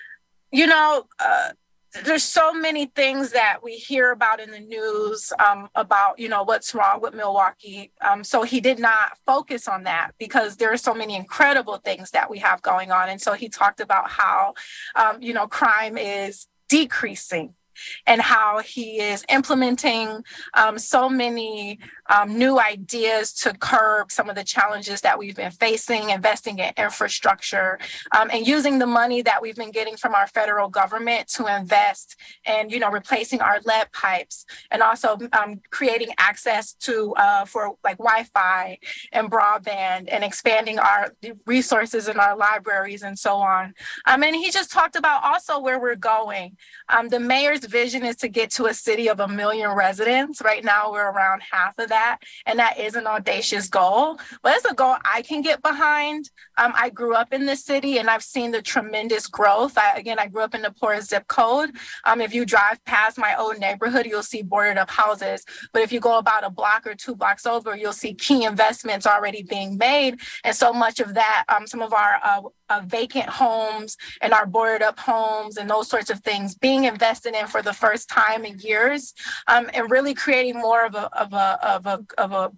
[SPEAKER 11] you know, uh, there's so many things that we hear about in the news um, about, you know, what's wrong with Milwaukee. Um, so he did not focus on that because there are so many incredible things that we have going on. And so he talked about how, um, you know, crime is decreasing and how he is implementing um, so many um, new ideas to curb some of the challenges that we've been facing, investing in infrastructure, um, and using the money that we've been getting from our federal government to invest in, you know, replacing our lead pipes, and also um, creating access to uh, for like Wi-Fi and broadband, and expanding our resources in our libraries and so on. Um, and he just talked about also where we're going. Um, the mayor's vision is to get to a city of a million residents. Right now, we're around half of that, and that is an audacious goal, but it's a goal I can get behind. Um, I grew up in this city, and I've seen the tremendous growth. I, again, I grew up in the poorest zip code. Um, if you drive past my old neighborhood, you'll see boarded up houses, but if you go about a block or two blocks over, you'll see key investments already being made, and so much of that, um, some of our uh, uh, vacant homes and our boarded up homes and those sorts of things being invested in for the first time in years, um, and really creating more of a of a of a of a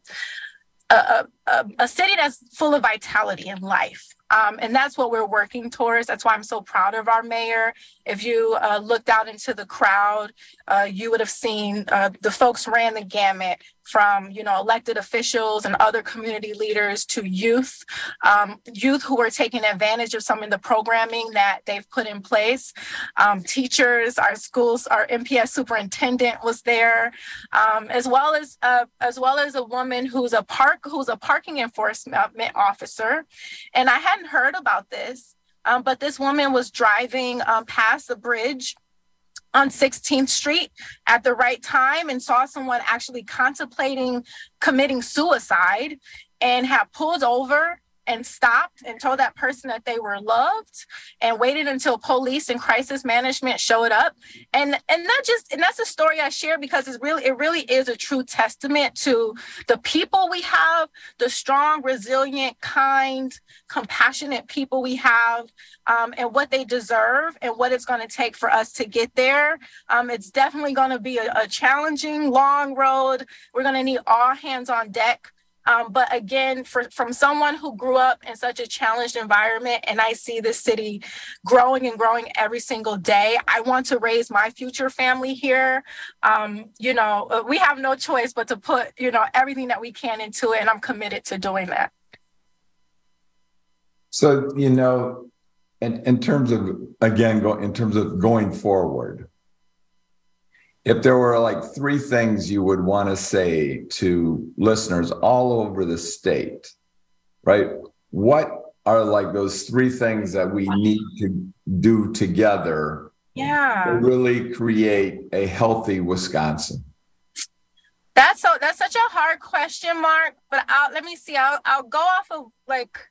[SPEAKER 11] a, a, a city that's full of vitality and life. Um, and that's what we're working towards. That's why I'm so proud of our mayor. If you uh, looked out into the crowd, uh, you would have seen uh, the folks ran the gamut from, you know, elected officials and other community leaders to youth, um, youth who were taking advantage of some of the programming that they've put in place. Um, teachers, our schools, our M P S superintendent was there, um, as well as uh, as well as a woman who's a park who's a parking enforcement officer. And I hadn't heard about this, um, but this woman was driving um, past the bridge on sixteenth street at the right time and saw someone actually contemplating committing suicide, and had pulled over and stopped and told that person that they were loved, and waited until police and crisis management showed up. And and not just and that's a story I share because it's really it really is a true testament to the people we have, the strong, resilient, kind, compassionate people we have, um, and what they deserve and what it's going to take for us to get there. Um, it's definitely going to be a, a challenging, long road. We're going to need all hands on deck. Um, but again, for, from someone who grew up in such a challenged environment, and I see this city growing and growing every single day, I want to raise my future family here. Um, you know, we have no choice but to put, you know, everything that we can into it, and I'm committed to doing that.
[SPEAKER 25] So, you know, in, in terms of, again, go, in terms of going forward, if there were like three things you would want to say to listeners all over the state, right? What are like those three things that we need to do together
[SPEAKER 11] yeah.
[SPEAKER 25] to really create a healthy Wisconsin?
[SPEAKER 11] That's so that's such a hard question, Mark, but I'll, let me see. I'll, I'll go off of like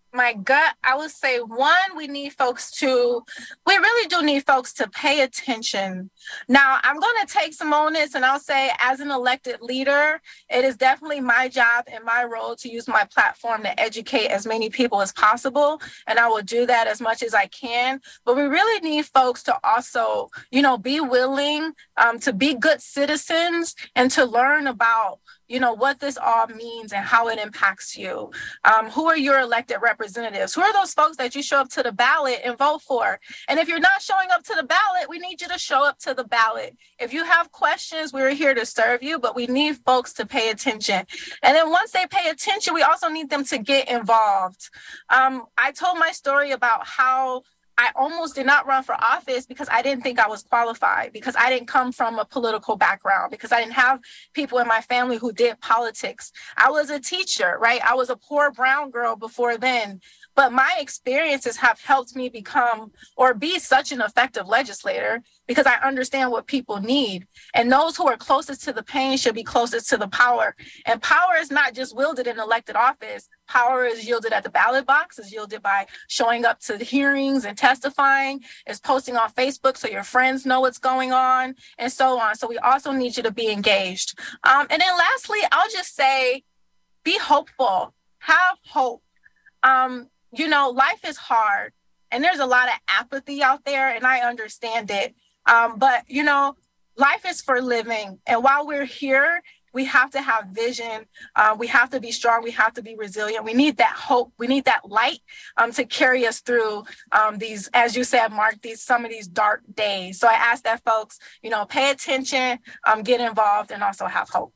[SPEAKER 11] my gut, I would say, one, we need folks to, we really do need folks to pay attention. Now, I'm going to take some onus, and I'll say, as an elected leader, it is definitely my job and my role to use my platform to educate as many people as possible, and I will do that as much as I can. But we really need folks to also, you know, be willing um, to be good citizens and to learn about, you know, what this all means and how it impacts you. Um, who are your elected representatives? Who are those folks that you show up to the ballot and vote for? And if you're not showing up to the ballot, we need you to show up to the ballot. If you have questions, we're here to serve you, but we need folks to pay attention. And then once they pay attention, we also need them to get involved. Um, I told my story about how I almost did not run for office because I didn't think I was qualified, because I didn't come from a political background, because I didn't have people in my family who did politics. I was a teacher, right? I was a poor brown girl before then. But my experiences have helped me become or be such an effective legislator because I understand what people need. And those who are closest to the pain should be closest to the power. And power is not just wielded in elected office. Power is yielded at the ballot box, is yielded by showing up to the hearings and testifying, is posting on Facebook so your friends know what's going on, and so on. So we also need you to be engaged. Um, and then lastly, I'll just say, be hopeful, have hope. Um, you know, life is hard and there's a lot of apathy out there, and I understand it. Um, but, you know, life is for living. And while we're here, we have to have vision. Uh, we have to be strong. We have to be resilient. We need that hope. We need that light um, to carry us through um, these, as you said, Mark, these some of these dark days. So I ask that folks, you know, pay attention, um, get involved, and also have hope.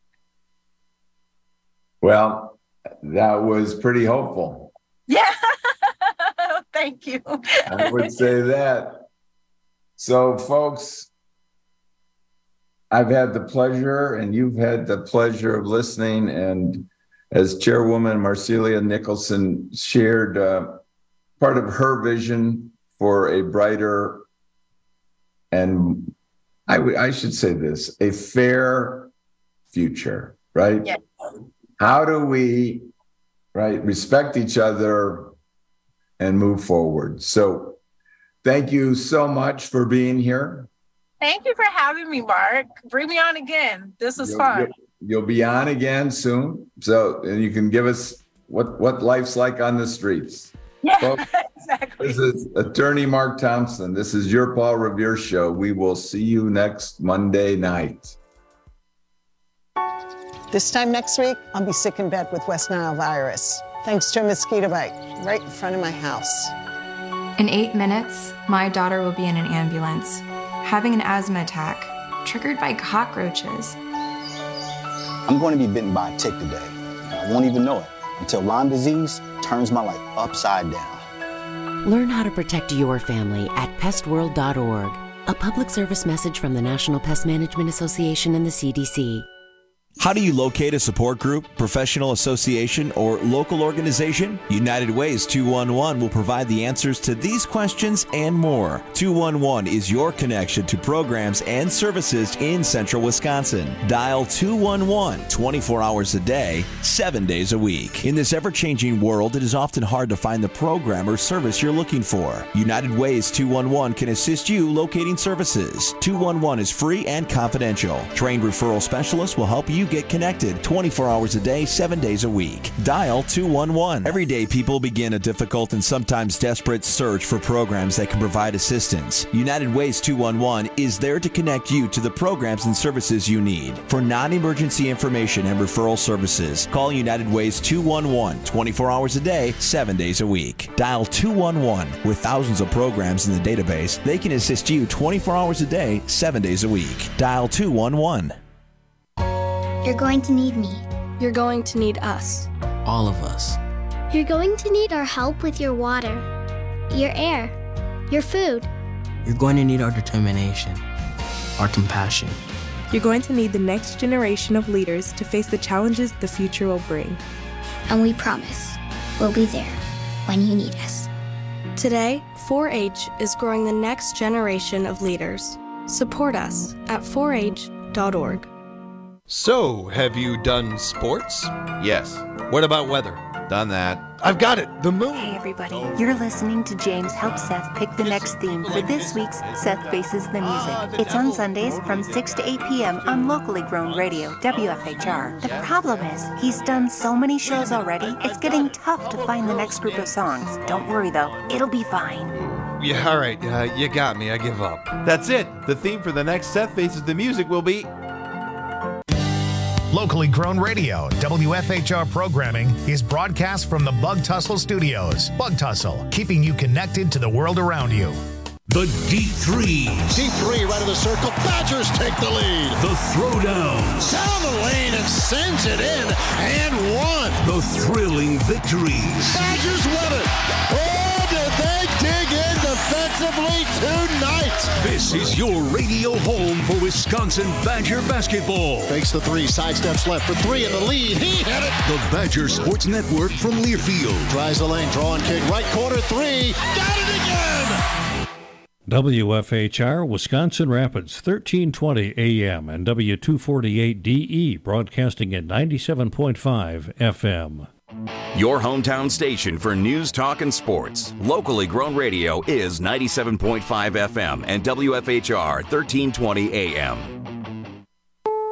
[SPEAKER 25] Well, that was pretty hopeful.
[SPEAKER 11] Yeah. Thank you.
[SPEAKER 25] I would say that. So, folks, I've had the pleasure, and you've had the pleasure of listening. And as Chairwoman Marcelia Nicholson shared uh, part of her vision for a brighter, and I, w- I should say this, a fair future, right?
[SPEAKER 11] Yeah.
[SPEAKER 25] How do we, right, respect each other and move forward? So thank you so much for being here.
[SPEAKER 11] Thank you for having me, Mark. Bring me on again. This was
[SPEAKER 25] You'll,
[SPEAKER 11] fun.
[SPEAKER 25] You'll, you'll be on again soon. So and you can give us what, what life's like on the streets.
[SPEAKER 11] Yeah,
[SPEAKER 25] Folks,
[SPEAKER 11] exactly.
[SPEAKER 25] This is Attorney Mark Thompson. This is your Paul Revere Show. We will see you next Monday night.
[SPEAKER 1] This time next week, I'll be sick in bed with West Nile virus, thanks to a mosquito bite right in front of my house.
[SPEAKER 16] In eight minutes, my daughter will be in an ambulance, having an asthma attack, triggered by cockroaches.
[SPEAKER 17] I'm going to be bitten by a tick today. I won't even know it until Lyme disease turns my life upside down.
[SPEAKER 18] Learn how to protect your family at pest world dot org. A public service message from the National Pest Management Association and the C D C.
[SPEAKER 19] How do you locate a support group, professional association, or local organization? United Ways two one one will provide the answers to these questions and more. two one one is your connection to programs and services in central Wisconsin. Dial two one one twenty-four hours a day, seven days a week. In this ever-changing world, it is often hard to find the program or service you're looking for. United Ways two one one can assist you locating services. two one one is free and confidential. Trained referral specialists will help you get connected twenty-four hours a day, seven days a week. Dial two one one. Every day, people begin a difficult and sometimes desperate search for programs that can provide assistance. United Ways two one one is there to connect you to the programs and services you need. For non-emergency information and referral services, call United Ways two one one twenty-four hours a day, seven days a week. Dial two one one. With thousands of programs in the database, they can assist you twenty-four hours a day, seven days a week. Dial two one one.
[SPEAKER 20] You're going to need me.
[SPEAKER 21] You're going to need us.
[SPEAKER 28] All of us.
[SPEAKER 20] You're going to need our help with your water, your air, your food.
[SPEAKER 28] You're going to need our determination, our compassion.
[SPEAKER 29] You're going to need the next generation of leaders to face the challenges the future will bring.
[SPEAKER 20] And we promise we'll be there when you need us.
[SPEAKER 29] Today, four H is growing the next generation of leaders. Support us at four H dot org.
[SPEAKER 14] So, have you done sports?
[SPEAKER 2] Yes.
[SPEAKER 14] What about weather?
[SPEAKER 2] Done that.
[SPEAKER 14] I've got it. The moon.
[SPEAKER 3] Hey, everybody. You're listening to James help Seth pick the next theme for this week's Seth Faces the Music. It's on Sundays from six to eight p.m. on locally grown radio, W F H R. The problem is, he's done so many shows already, it's getting tough to find the next group of songs. Don't worry, though. It'll be fine.
[SPEAKER 14] Yeah, all right. Uh, you got me. I give up.
[SPEAKER 2] That's it. The theme for the next Seth Faces the Music will be...
[SPEAKER 5] Locally grown radio, W F H R programming is broadcast from the Bug Tussle Studios. Bug Tussle, keeping you connected to the world around you.
[SPEAKER 10] The Deep Threes.
[SPEAKER 6] Deep three right of the circle. Badgers take the lead.
[SPEAKER 10] The Throwdowns.
[SPEAKER 6] Down the lane and sends it in and one.
[SPEAKER 10] The thrilling victories.
[SPEAKER 6] Badgers win it. Oh, did they dig in defensively tonight?
[SPEAKER 10] This is your radio home for Wisconsin Badger basketball.
[SPEAKER 6] Fakes the three, sidesteps left for three in the lead. He hit it.
[SPEAKER 10] The Badger Sports Network from Learfield.
[SPEAKER 6] Drives the lane, drawing kick, right corner three. Got it again.
[SPEAKER 7] W F H R, Wisconsin Rapids, thirteen twenty A M and W two forty-eight D E, broadcasting at ninety-seven point five F M.
[SPEAKER 24] Your hometown station for news, talk, and sports. Locally grown radio is ninety-seven point five F M and W F H R thirteen twenty A M.